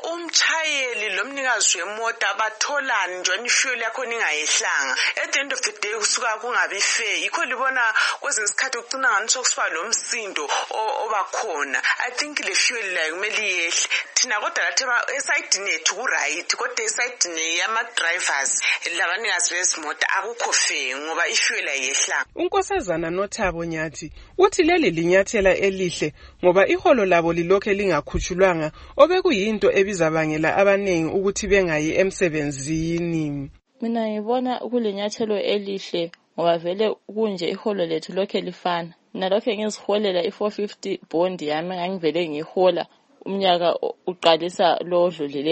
umchayeli lomnikazi wemota batholani nje ifuel yakho ningayehlanga. At the end of the day kusuka kungabi fair yikho libona kwezinye isikhathi ucina ngani sokusiba lo msindo obakhona. I think le fuel la kumele yehle thina kodwa lathi eside nethu ku right kodwa eside ne yama drivers labanikazi bezimota akukho fair ngoba ifuel ayehlanga. Unkosazana Nothabo Nyathi uthi leli linyathela elihle ngoba iholo labo lilokhe lingakhutshulwanga obekuyinto ebizabangela abanengi ukuthi bengayi emsebenzini. Mina ngibona kulenyathelo elihle ngoba vele kunje iholo lethu lokhe lifana. Nalokho ngiziholela i450 bond yami ngangivele ngihola umnyaka uqalisa lo odlulileyo.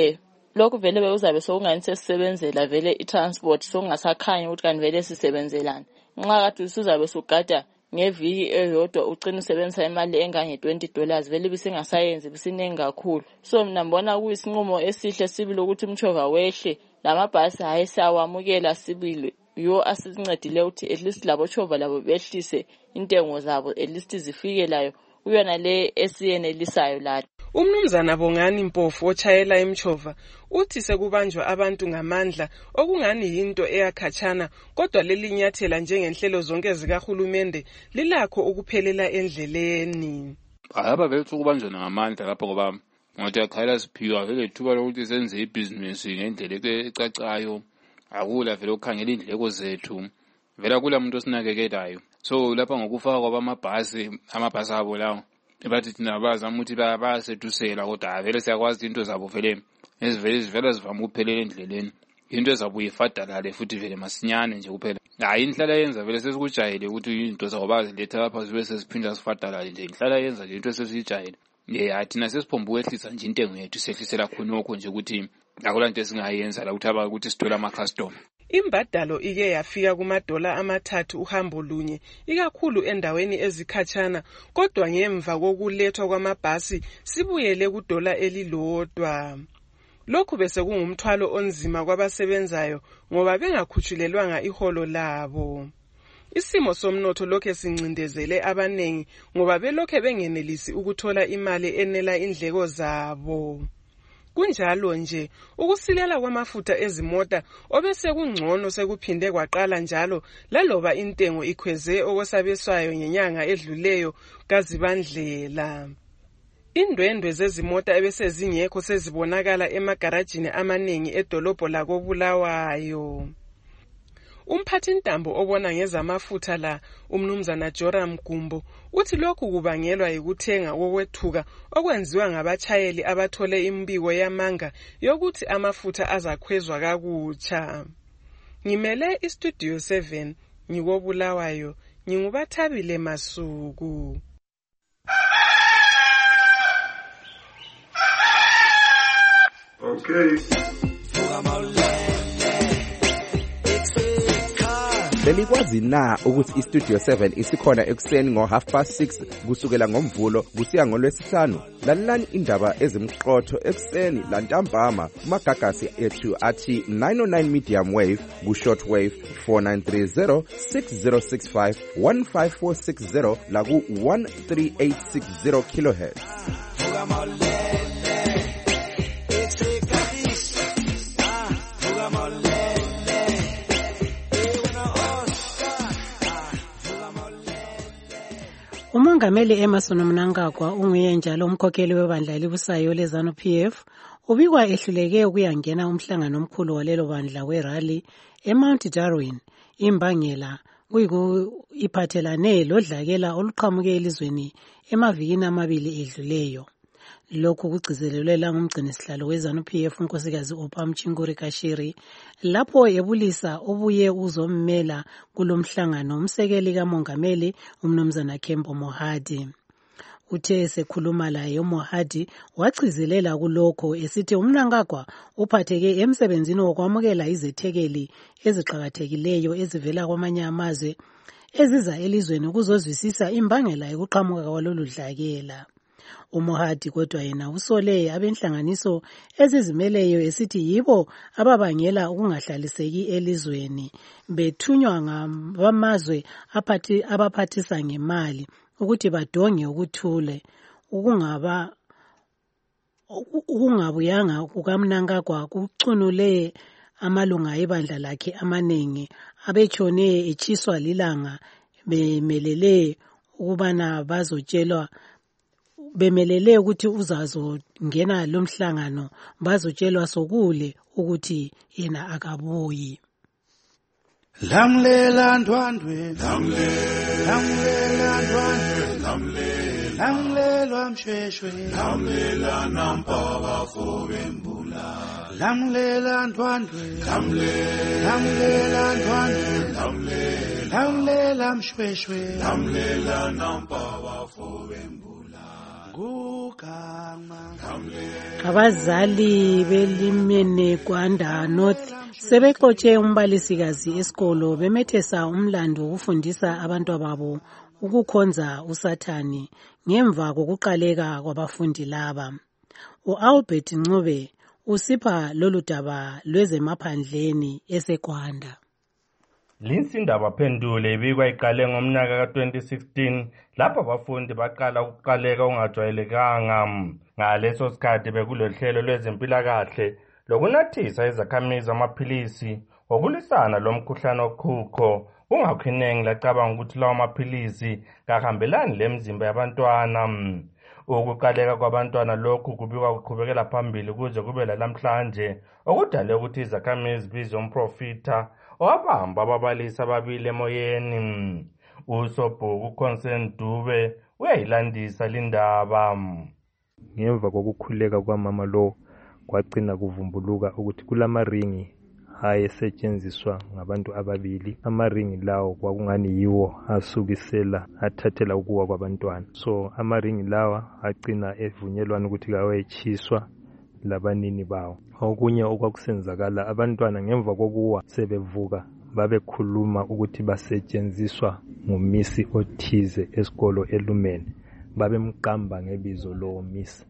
lokhu vele bekuzabe sokungani sesisebenzela vele i-transport sokungasakhanyi ukuthi kanti vele sisebenzelani. Nxa kade usuzabe sugada ngeviki eyodwa ugcina usebenzisa imali engange-$20 vele bisingasayenzi bisiningi kakhulu. So mina mbona kuyisinqumo esihle sibili ukuthi umchova wehle, lamabhasi hayi siyawamukela sibili, yo asincedile ukuthi at least labo chova labo behlise intengo zabo at least zifike layo uyona le esiyenelisayo la. Umnumzana Bongani Mpofu ochayela imchova uthi sekubanjwa abantu ngamandla okungani yinto eyakhatshana, kodwa leli nyathela njengenhlelo zonke zikahulumende lilakho ukuphelela endleleni. Ahaba vele ukubanjwa ngamandla lapho ngoba ngathi akhayela siphiwa vele ithuba lokuthi senze ibhizinisi ngendlela ecacayo, akula vele ukukhangela indleko zethu, vele akula umuntu osinakekelayo. So lapha ngokufaka kwabamabhasi, amabhasi abo lawo bathi thina bazama ukuthi bayasedusela, kodwa vele siyakwazi into zabo vele ezivela zivama ukuphelela endleleni, into ezabuye ifadalale futhi vele masinyane nje kuphela. Hayi inhlala yenza vele sesikujayele ukuthi into zabo baziletha lapha zibe sesiphinda sifadalale nje, inhlala yenza nje into esesijayele. Thina sesiphomba ukwehlisa nje intengo yethu, sehlisela khonokho nje ukuthi akula nto esingayenza la ukuthi sithola ama-customer. Imbadalo ike yafika kuma$3 uhambo lunye, ikakhulu endaweni ezikhatshana, kodwa ngemva kokulethwa kwamabhasi sibuyele $1. Lokhu bese kungumthwalo onzima kwabasebenzayo ngoba bengakhutshulelwanga iholo labo. Isimo somnotho lokhe sincindezele abanengi ngoba belokhe bengenelisi ukuthola imali enela indleko zabo. Kunjalo nje ukusilela kwamafutha ezimota obese kungcono sekuphinde kwaqala njalo laloba intengo ikhweze okwesabeswayo ngenyanga edluleyo kaZibandlela. Indwendwe zezimota ebese zingekho sezibonakala emagarajini amaningi edolobho lakoBulawayo. Umphathintambo obona ngezamafutha la umnumzana Joram Gumbo uthi lokhu kubangelwa yikuthenga kokwethuka okwenziwa ngabatshayeli abathole imbiko yamanga yokuthi amafutha azakhwezwa kakutsha. Ngimele iStudio 7 ngikobulawayo, ngingubathabile Masuku. Okay. Belikwazi na ukuthi iStudio 7 isikhona ekuseni ngo6:30 kusukela ngoMvulo kusiya ngoLwesihlanu? Lalelani indaba ezimqotho ekuseni lantambama kumagagasi ethu athi 909 medium wave ku-short wave 4930 6065 15460 la ku-13860 kilohertz. Umongameli Emerson Mnangagwa unguye njalo umkhokheli webandla elibusayo leZANU-PF ubikwa ehluleke ukuyangena umhlangano omkhulu walelo bandla werally eMount Darwin. Imbangela iphathelane lodlakela oluqhamuke elizweni emavikini amabili edluleyo. Lokhu kugcizelelwe ngumgcinisihlalo weZANU-PF unkosikazi Opam Chinguri Kashiri lapho ebulisa obuye uzommela kulomhlangano umsekeli kamongameli umnumzana Kembo Mohadi. Uthe esekhuluma laye uMohadi wagcizelela kulokho esithi uMnangagwa uphatheke emsebenzini wokwamukela izethekeli eziqhakathekileyo ezivela kwamanye amazwe eziza elizweni ukuzozwisisa imbangela yokuqhamuka kwalolu dlakela. uMohadi kodwa yena usole abenhlanganiso ezizimeleyo esithi yibo ababangela ukungahlaliseki elizweni bethunywa ngabamazwe abaphathisa ngemali ukuthi badonge ukuthule ukungabuyanga kukaMnangagwa kucunule amalunga ebandla lakhe amaningi abetshone echiswa lilanga bemelele ukubana bazotshelwa bemelele ukuthi uzazongena lomhlangano bazotshelwa sokule ukuthi yena akabuyi. Lamlela ndwandwe lamlela ndwandwe lamlela mshweshwe lamlela nampaka fobembula lamlela ndwandwe lamlela ndwandwe lamlela mshweshwe lamlela nampaka fobembula Abazali beLimene Gwanda North sebexotshe umbalisikazi esikolo bemethesa umlando wokufundisa abantwababo ukukhonza uSathani ngemva kokuqaleka kwabafundi laba. U-Albert Ncube usipha lolu daba lwezemaphandleni eseGwanda. Linsindaba phendule ibikwa iqale ngomnyaka ka-2016 lapho abafundi baqala ukuqaleka ongajwayelekanga. Ngaleso sikhathi bekulohlelo lwezempilakahle lokunathisa izakhamizi amaphilisi okulisana lomkhuhlane oqhuqho. Kungakho iningi lacabanga ukuthi lawo maphilisi kahambelani lemizimba yabantwana. Ukuqaleka kwabantwana lokhu kubikwa kuqhubekela phambili kuze kube lalamhlanje okudale ukuthi izakhamizi zibizwe umprofita owabamba ababalisi ababili emoyeni. Usobhuku Consent Dube uyayilandisa lindaba. Ngemva kokukhuleka kwamama lo kwagcina kuvumbuluka ukuthi kulamaringi ayesetshenziswa ngabantu ababili. Amaringi lawo kwakungani yiwo asukisela athathela ukuwa kwabantwana. So amaringi lawa agcina evunyelwana ukuthi kawayechiswa labanini bawo. Okunye okwakusenzakala abantwana ngemva kokuwa sebevuka babekhuluma ukuthi basetshenziswa ngumisi othize esikolo eLumene. Babemqamba ngebizo lo misi.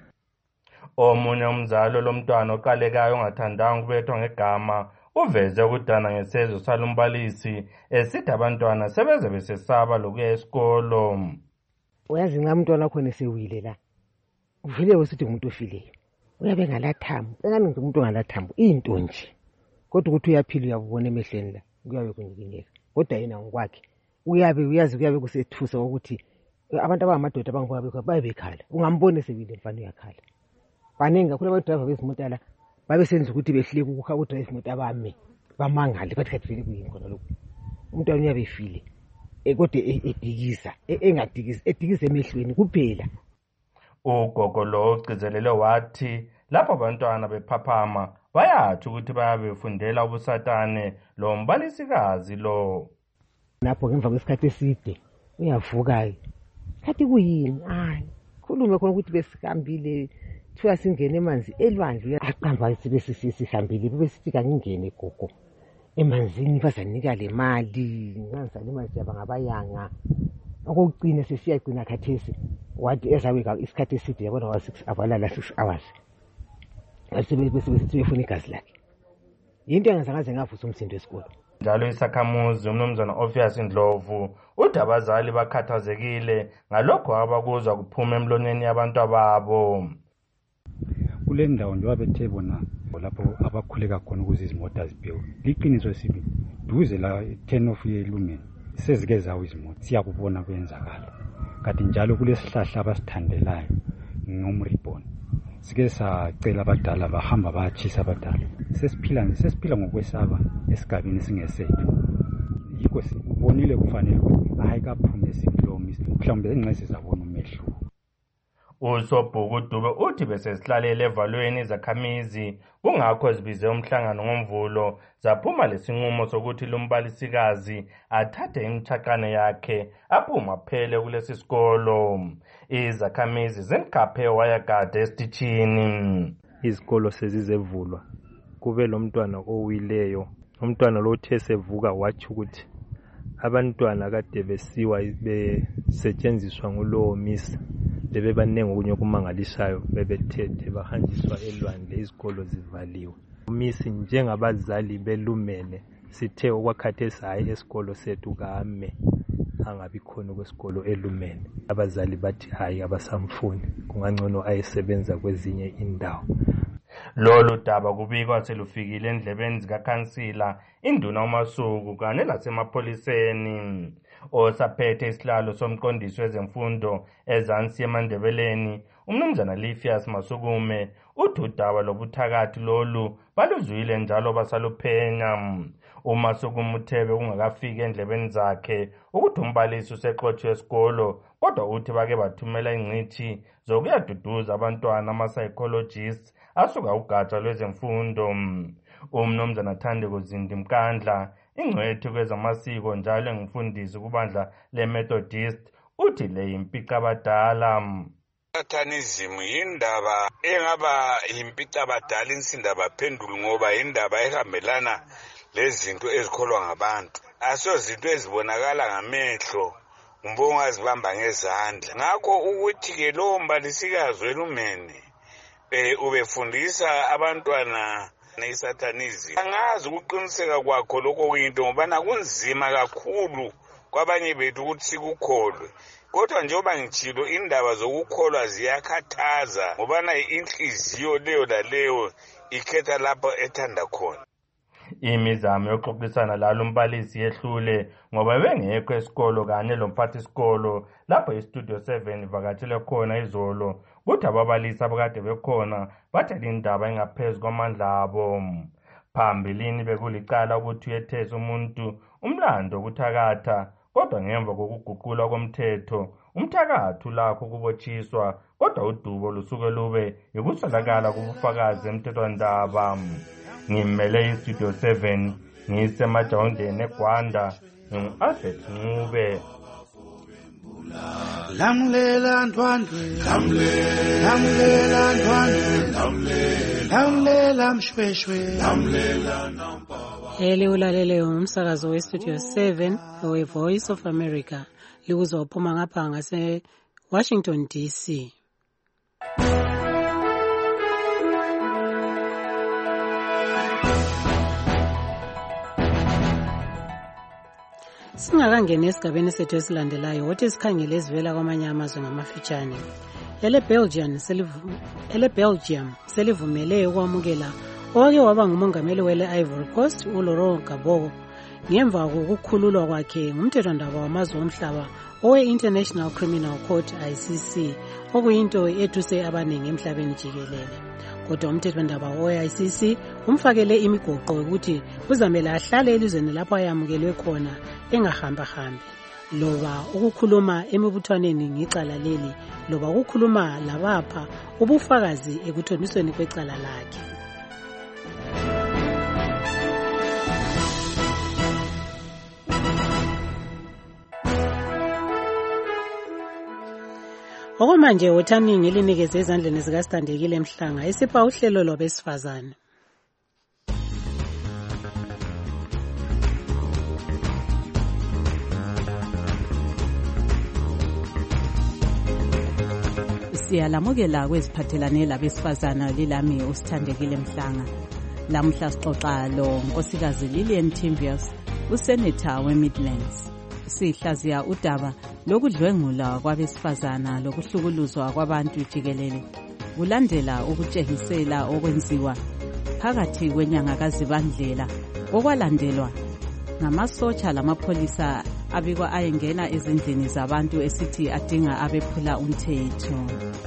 Omunye umzalo lomntwana oqalekayo ongathandanga ukubethwa ngegama uveze ukudana ngesezo salumbalisi esithi abantwana sebeze besesaba lokuya esikolo. Uyazi nxa umntwana khona sewile la uvile usithi umuntu ofileyo uyabe engalathambo engani nje umuntu ongalathambo into nje kodwa ukuthi uyaphila uyabona emehlweni la kuyabe kunyikinyeka kodwa yena ngokwakhe uyazi kuyabe kusethusa ukuthi abantu abangamadoda abangokwabo bayebekhala ungambone sebile mfana uyakhala. Baningi kakhulu abadriver bezimota la babesenza ukuthi behlike ukudrive imota abame bamangale bathi kathi vele kuyini khona lokho. Umntwana uyabe efile kodwa edikiza edikiza emehlweni kuphela. Ugogo lo ugcizelele wathi lapho abantwana bephaphama bayathi ukuthi bayabe befundela ubusatane lo mbalisikazi lo. Lapho ngemva kwesikhathi eside uyavuka kathi kuyini khulume khona ukuthi besikambile thiwa singene emanzi elwandle aqamba sibe sihambile bebe sithi kangingene gogo emanzini bazanika le mali nganzana imali yabangabayanga okugcina sesiyagcina khathesi wathi ezaweka isikhathi eside yabona wa 6 abalala 6 hours bese befuna igazi lakhe into engazangaze ngavusa umsindo esikolo. Njalo isakhamuzi umnumzana Obvious Ndlovu uthi abazali bakhathazekile ngalokho abakuzwa kuphuma emlonyeni yabantu ababo. Kule ndawo nje wabethe bona lapho abakhuleka khona ukuze izimota zibhewe liqiniso sibi duze la 10 of yeLumene sezike zawo izimota siyakubona kwenzakala kanti njalo kulesihlahla abasithandelayo ngomribon sike sacela abadala bahamba bayachisa abadala sesiphila ngokwesaba esigabeni singesethu yikho sibonile kufanele ukuthi hayi kaphume siflomis mhlawumbe engcese zabona umehlo. Usobhuku Dube uthi besesihlalele evalweni izakhamizi kungakho zibize umhlangano ngomvulo zaphuma lesinqumo sokuthi lumbalisikazi athathe imithaqane yakhe aphuma phele kulesi sikolo. Izakhamizi zimkhaphe wayagada esitishini. Izikolo sezizevulwa kube lo mntwana owileyo umntwana lo uthe sevuka wathi ukuthi abantwana kade besiwa besetshenziswa ngulowo misi bebe banengi okunye okumangalisayo bebethethe bahanjiswa elwandle izikolo zivaliwe. Umisi njengabazali beLumene sithe okwakhathesi hayi esikolo sethu kame angabi khona kwesikolo eLumene. Abazali bathi hayi abasamfuni kungangcono ayesebenza kwezinye indawo. Lolu daba kubikwa selufikile endlebeni zikakhansila induna uMasuku kanye lasemapholiseni. Osaphethe isihlalo somqondisi wezemfundo ezansi eMandebeleni umnumzana Lifias Masukume uthi udaba lobuthakathi lolu baluzwile njalo basaluphenya. uMasukume uthebe kungakafiki endlebeni zakhe ukuthi umbalisi useqotshiwe esikolo kodwa uthi bake bathumela ingcithi zokuyaduduza abantwana ama-psychologists asuka ugatsha lwezemfundo. Umnumzana Thandeko Zindi Mkandla ingcwethi kwezamasiko njalo engumfundisi kubandla le-Methodist uthi le impica abadala. Satanism yindaba engaba impica badala insinda baphendula ngoba yindaba ehambelana lezinto ezikholwa ngabantu. Asozinto ezibonakala ngamehlo kumbe ongazibamba ngezandla. Ngakho ukuthi ke lo mbalisikazi welumene ubefundisa abantwana nesatanism. Angazi ukuqiniseka kwakho lokho kuyinto ngoba nakunzima kakhulu kwabanye bethu ukuthi sikukholwe. Kodwa njengoba ngitshilo indaba zokukholwa ziyakhathaza ngoba inhliziyo leyo laleyo ikhetha lapho ethanda khona. Imizamo yokuxoxisana lalo umbalisi yehlule ngoba bengekho esikolo kanye lomphathi isikolo lapho iStudio 7 vakatshele khona izolo. Kuthi ababalisi abakade bekhona bathela indaba engaphezu kwamandla abo. Phambilini bekulicala ukuthi uyethesa umuntu umlando ukuthakatha, kodwa ngemva kokuguqulwa komthetho umthakatho lakho ukubotshiswa, kodwa udubo lusuke lube yikuswelakala kubufakazi emthethwandaba. Ngimele iStudio 7 ngisemajawundeni eGwanda, ngingu-Albert Ncube. Lamlela ntwandwe, lamlela ntwandwe, lamlela mshweshwe, lamlela nampaba. Ulalele umsakazo weStudio 7 we-Voice of America likuzophuma ngapha ngase-Washington DC. Singakangena esigabeni sethu esilandelayo, wothi sikhangele ezivela kwamanye amazwe ngamafitshane. Ele-Belgium selivumele ukwamukela owake waba ngumongameli wele-Ivory Coast uLaurent Gbagbo ngemva kokukhululwa kwakhe ngumthethwandaba wamazwe omhlaba owe-International Criminal Court ICC, okuyinto ethuse abaningi emhlabeni jikelele. Kodwa umthethwandaba we-ICC umfakele imigoqo ukuthi uzamele ahlale elizweni lapho ayamukelwe khona engahambahambi, loba ukukhuluma emibuthwaneni ngecala leli, loba ukukhuluma labapha ubufakazi ekuthonisweni kwecala lakhe. Okwamanje wothaningi elinikeze ezandleni zikaStandekile Mhlanga esipha uhlelo lwabesifazane. Siyalamukela kweziphathelane labesifazana lilami uSthandekile Mhlanga. Lamhla sixoxa lo Nkosikazi Lillian Timbias, uSenator weMidlands. Sihlaziya udaba lokudlwengula kwabesifazana lokuhlukuluzwa kwabantu jikelele kulandela ukutshengisela okwenziwa phakathi kwenyanga kaZibandlela okwalandelwa ngamasotsha lamapholisa abikwa ayengena ezindlini zabantu esithi adinga abephula umthetho.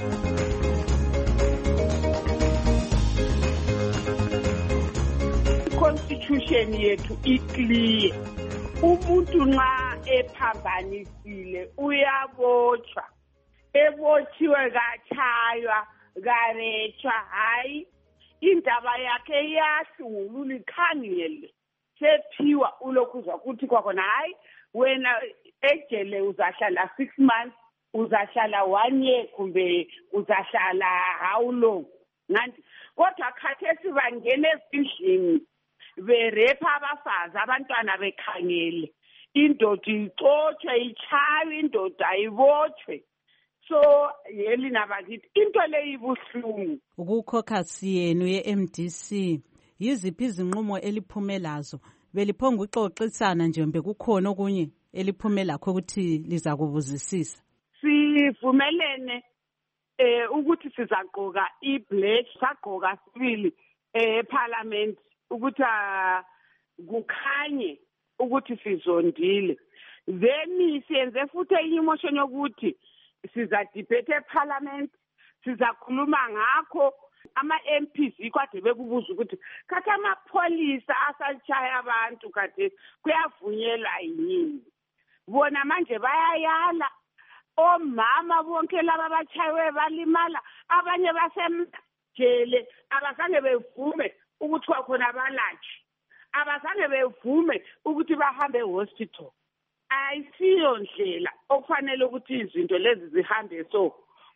Constitution yethu iclear. Umuntu nxa ephambanisile uyabotshwa, ebotshiwe katshaywa karethwa, hayi indaba yakhe iyahlungulula ikhangele sephiwa ulokhuzwa ukuthi kwakhona hayi wena ejele uzahlala 6 months, uzahlala 1 year kumbe uzahlala how long. Nanti kodwa khathesi bangena ezindlini berepha abafazi abantwana bekhangele, indoda ixotshwe itshaywe, indoda ayibotshwe. So yelina bakithi into leyo ibuhlungu. Ukukhokhasi yenu ye-MDC yiziphi izinqumo eliphume lazo? Beliphonga uxoxisana nje mbe kukhona okunye eliphume lakho ukuthi liza kubuzisisa? Sivumelene ukuthi sizagqoka i-black, sagqoka sibili eParliament ukuthi kukhanye ukuthi sizondile. Then siyenze futhi enye imotion yokuthi sizadebate eParliament, sizakhuluma ngakho ama-MPs ikwade bekubuza ukuthi khathi amapholisa asatshaya abantu kade kuyavunyelwa yini. Bona manje bayayala, omama bonke laba bachayiwe balimala, abanye basemjele abazange bevume ukuthi kwakhona balatshi, abazange bevume ukuthi bahambe hospital. Ayisiyo ndlela okufanele ukuthi izinto lezi zihambe so,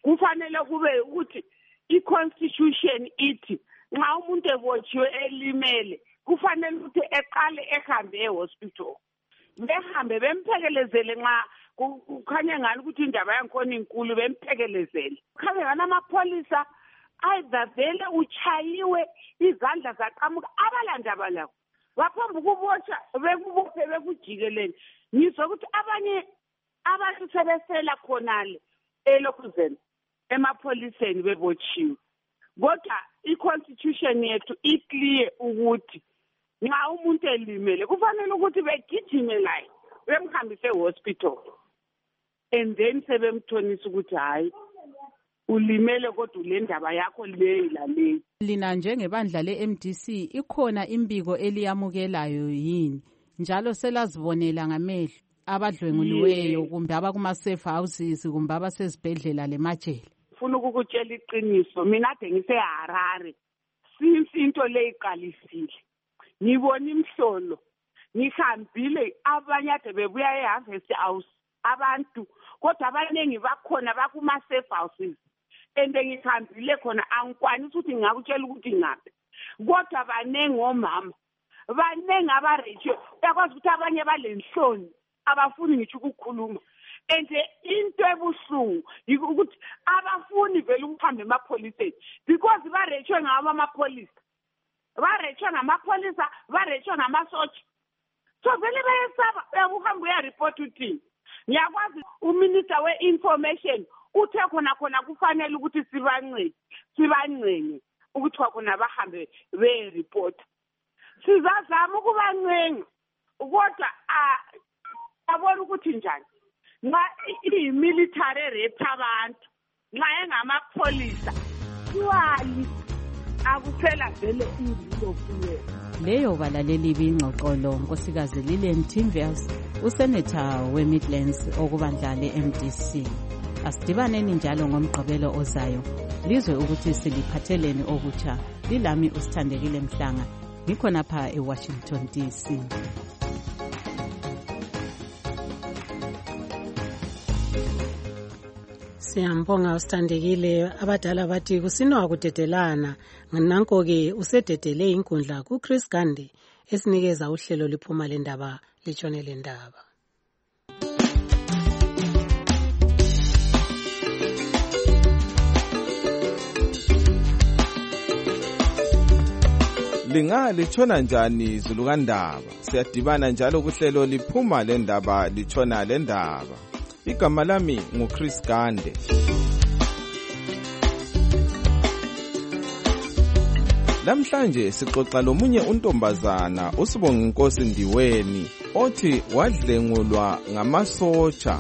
kufanele kube ukuthi i-constitution ithi nxa umuntu ebotshiwe elimele kufanele ukuthi eqale ehambe e-hospital, behambe bemphekelezele nxa kukhanya ngani ukuthi indaba yankhona inkulu, bemphekelezele. Khabe ngani amapholisa either vele uchayiwe izandla zaqamuka abalandaba lakho baphambi ukubotsha bekubophe bekujikelele. Ngizwa ukuthi abanye abantu sebesela khonale elokhuzeni emapholiseni bebotshiwe, kodwa i-constitution yethu iclear ukuthi nxa umuntu elimele kufanele ukuthi begijime laye bemhambise e-hospital and then sebemthonisa ukuthi hayi ulimele kodwa ule ndaba yakho leyi laleyi. Lina njengebandla le-MDC ikhona imbiko eliyamukelayo yini njalo selazibonela ngamehlo abadlwenguliweyo kumbe abakuma-safe houses kumbe abasezibhedlela lemajele? Ufuna ukukutshela iqiniso, mina ade ngiseHarare since into le iqalisile ngibona imhlolo, ngihambile abanye ade bebuya eHarvest House abantu, kodwa abaningi bakhona bakuma-safe houses and ngihambile khona angikwanisi ukuthi ngingakutshela ukuthi ngaphi, kodwa banengi omama, banengi abarejiwe. Uyakwazi ukuthi abanye balenhloni abafuni ngitsho ukukhuluma, and into ebuhlungu ukuthi abafuni vele ukuhamba emapholiseni because barejwe ngabo amapholisa, barejwe ngamapholisa, barejwe ngamasotsha. So vele bayesaba ukuhamba uyareport uthini. Ngiyakwazi uminister we-information uthe khona kufanele ukuthi sibancenye ukuthi khona bahambe be-report. Sizazama ukubancenga kodwa abona ukuthi njani nxa iyi-military rape abantu nxa engamapholisa iwali akusela vele imvilo kuye. Leyo balaleli bingxoxolo Nkosikazi Lilian Timvias, usenetha we-Midlands okubandla le-MDC. Asidibaneni njalo ngomgqibelo ozayo lizwe ukuthi siliphatheleni okutsha. Lilami uSithandekile Mhlanga, ngikhonapha eWashington DC. Siyambonga uSithandekile. Abadala bathi kusinwa kudedelana, nanko-ke usededele inkundla kuChris Gandhi esinikeza uhlelo liphuma lendaba litshone lendaba. Litshona njani Zulukandaba? Siyadibana njalo kuhlelo liphuma lendaba litshona lendaba. Igama lami nguChris Gandhi. Namhlanje sixoxa lomunye untombazana uSibonga Inkosi Ndiweni othi wadlengulwa ngamasotsha.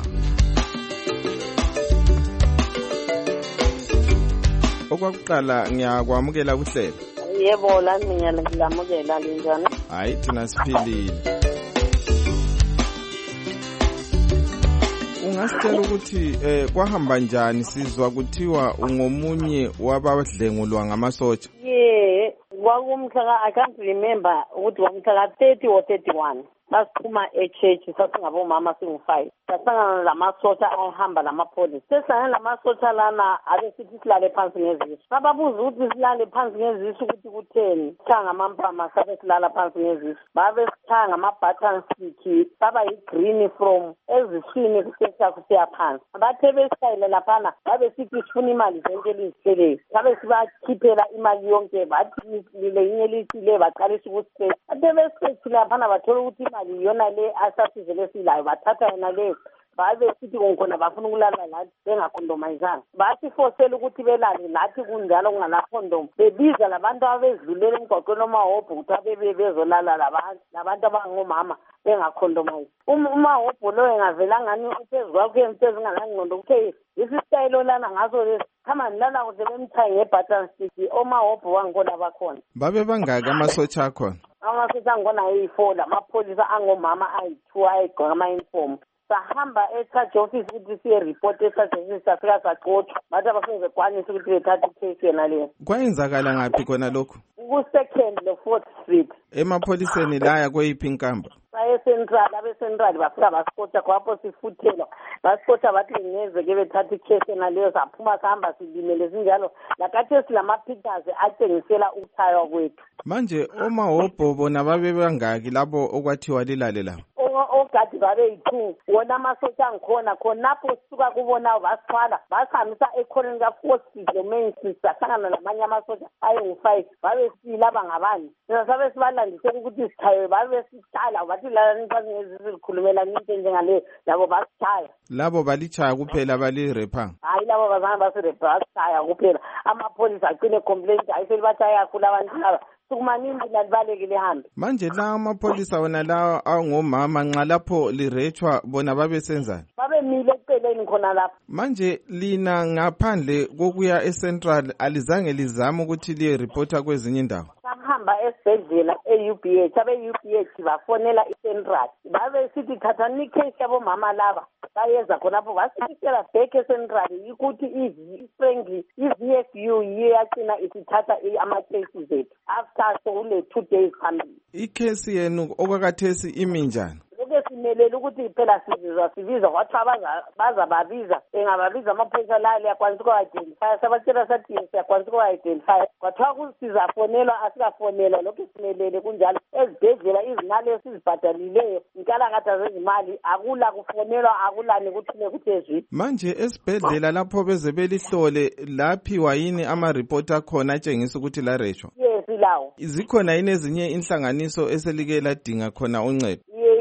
Okwakuqala ngiyakwamukela kuhlelo. Yebo, lami ngiyalamukela linjani? Hayi thina siphilile. Ungasitshela ukuthi kwahamba njani? Sizwa kuthiwa ungomunye wabadlengulwa ngamasotsha. Kwakumhla I can't remember ukuthi wamhla 30 or 31. Basiphuma e-church sasingabomama singu-5. Sahlangana lamasotsha ayahamba lamapholisa. Sehlangana lamasotsha lana ake sithi silale phansi ngezisu. Bababuza ukuthi silale phansi ngezisu ukuthi kutheni. Sithanga amampama sabe silala phansi ngezisu. Babe sithanga ama-button stick baba yi-green from eziswini kusehla kusiya phansi. Bathe besayile laphana babe sithi sifuna imali zonke eliziseleyo. Babe sibakhiphela imali yonke bathi linye lithile baqalisa ukuthi bathe besithile laphana bathola ukuthi imali yona le asasizele silayo bathatha yona leyo babe sithi khona bafuna ukulala lathi bengakhondomayizanga. Bathi forsele ukuthi belale lathi kunjalo kunganakhondom. Bebiza labantu abezidlulela emgwaqweni omahobho ukuthi bezolala labantu abangomama bengakhondomayizi. Umahobho loyo engavela ngani uphezu kwakho into ezinganangqondo kuthe isisitayilo lana ngazo lesi khama nilala kuze bemthaye ngebutton stick omahobho wangikhona bakhona. Babe bangaki amasotsha akhona? Amasotsha angona ayi-4 lamapholisa angomama ayi-2 ayegqoka ama-uniform. Sahamba e-charge office ukuthi siye-report e-charge office safika saxotshwa bathi abafeze kwanisa ukuthi bethathe i-case yona leyo. Kwayenzakala ngaphi khona lokhu? Ku-2nd no 4th Street. Emapholiseni laya kweyiphi inkamba? eCentral abeCentral bafika basikotha khapho sifuthelwa basikotha bathi ngeze-ke bethatha ikhesi enaleyo saphuma sihamba silimele sinjalo lakathi silama-pictures atshengisela ukuthaywa kwethu. Manje omahobho bona babe bangaki labo okwathiwa lilale lapho? Ogadi babe-2 wona amasotsha angikhona khonapho sisuka kubona basithwala basihambisa ekhoneni ka-4 main street sahlangana namanye amasotsha ayi-5 babe silaba ngabani sabe sibalandisela ukuthi sithaywe babe sithala bathi lalani bazingezizilikhulumela into njengaleyo labo basithaya. Labo balitshaya kuphela balirephanga? Hayi labo bazange basirepha basithaya kuphela amapholisa agcine complaint ayiselibatshaya kakhulu abantu laba sukumanini nalibalekile hambe. Manje la amapholisa wona la angomama nxa lapho lirethwa bona babesenzani? Babemile eceleni khona lapho. Manje lina ngaphandle kokuya eCentral alizange lizama ukuthi liye reporta kwezinye indawo? Sahamba esibhedlela e-UBH abe-UBH bafonela iCentral babe sithi thathani ikhesi yabomama laba bayeza khonapho basitshela back eCentral ukuthi i-friendly i-VFU yiyo yagcina isithatha ama-cases ethu after sokule 2 days phambili. Ikhesi yenu okwakathesi imi njani? Simelele ukuthi phela sibiza kwathiwa baza babiza engababiza amaphoyisa la liyakwanisa ukuwa-identify sabatshela sathi siyakwanisa ukuwa-identify kwathiwa sizafonelwa asikafonelwa lokhu simelele kunjalo ezibhedlela izimali esizibhadalileyo inkalakatha zezimali akula kufonelwa akulani kuthine kuthezwi. Manje esibhedlela lapho beze belihlole laphiwa yini ama-report akhona atshengisa ukuthi lareshwa? Yes lawo. Zikhona yini ezinye inhlanganiso eselike ladinga khona uncedo?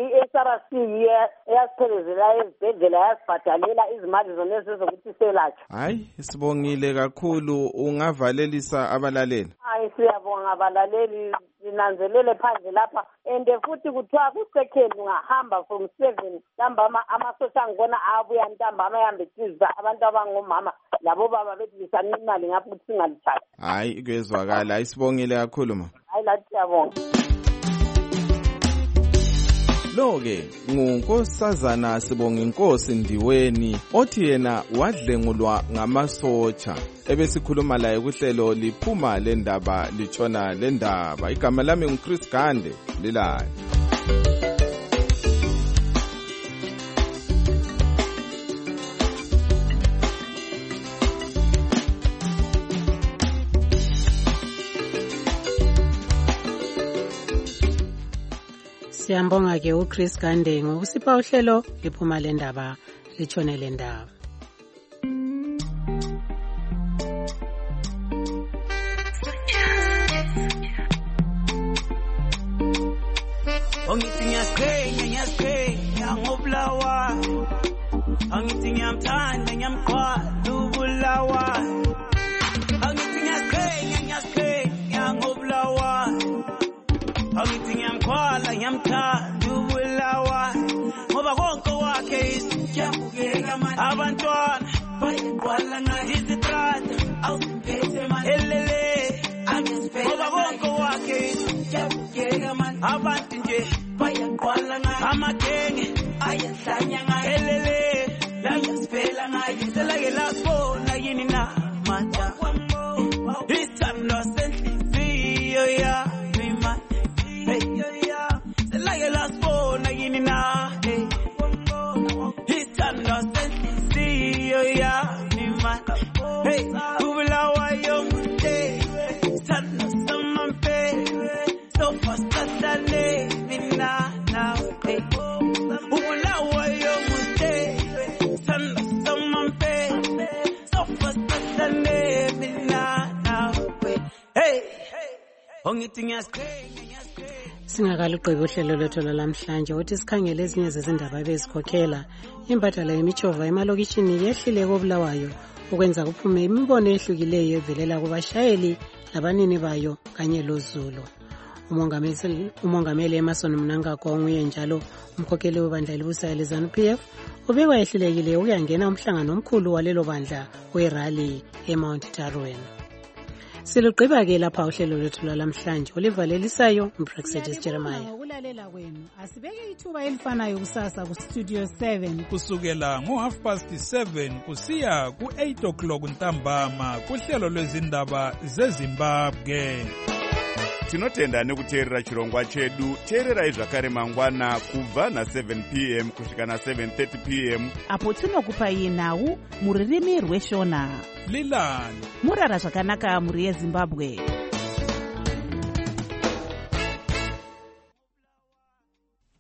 SRC eyasiphelezela ezibhedlela yasibhadalela izimali zona ezizokuthi selatshwa. Hayi sibongile kakhulu ungavalelisa abalaleli. Hayi siyabonga abalaleli linanzelele phandle lapha and futhi kuthiwa ku-second ungahamba from 7 ntambama amasosha angibona abuya ntambama yahambe ethiza abantu abangomama labo baba bethi lisani imali ngapho ukuthi singalithatha. Hayi kuyezwakala ayisibongile kakhulu ma. Hayi lathi siyabonga. Lo-ke ngunkosazana Sibonginkosi Ndiweni othi yena wadlengulwa ngamasotsha ebesikhuluma laye kuhlelo liphuma lendaba litshona lendaba. Igama lami nguChris Gande lilayo. Siyambonga ke uChris Gande ngokusipha uhlelo liphuma lendaba litshone lendaba. Ongithi ngiyasiqhenya ngobulawa angithi ngiyamthanda ngiyamqhwala ubulawa angithi ngiyasiqhenya ngobulawa angithi ngiyamqhwala ngiyamthanda ubulawa ngoba konke wakhe isijabukeka manje abantwana bayiqhwala ngayo izitrata awuphethe manje elele ngoba konke wakhe isijabukeka manje abantu nje bayaqhwala ngayo amagenge ayahlanya ngayo elele la ngiyasiphela ngayo selake lasibona yini na mata isithando senhliziyo yami manje selake lasibona yini na isithando senhliziyo yami manje ubulawa yomude isithando samampe so fastatane mina nawe ubulawa yomude isithando samampe so fastatane mina nawe ongithi ngiyasiqhenya. Singakaluqebi uhlelo lwethu lamhlanje uthi sikhangele ezinye zezindaba ebezikhokhela imbadala yemichova emalokishini yehlile kobulawayo ukwenza kuphume imibono ehlukileyo evelela kubashayeli labanini bayo kanye loZulu. Umongameli Emerson Mnangagwa onguye njalo umkhokheli webandla elibusayo leZANU-PF ubekwa ehlulekile ukuyangena umhlangano omkhulu walelo bandla werally eMount Darwin. Siluqhiba ke lapha uhlelo lwethu lwalamhlanje olivalelisayo uPrexetis Jeremiah. Ngokulalela kwenu asibeke ithuba elifanayo kusasa ku Studio 7 kusukela ngo7:30 kusiya ku8 o'clock ntambama kuhlelo lwezindaba zeZimbabwe. tinotenda nekuteerera chirongwa chedu. teererai zvakare mangwana kubva na7 p.m. kusvika na7:30 p.m. apo tinokupai nhau muririmi rweshona. lilani murara zvakanaka muri yezimbabwe.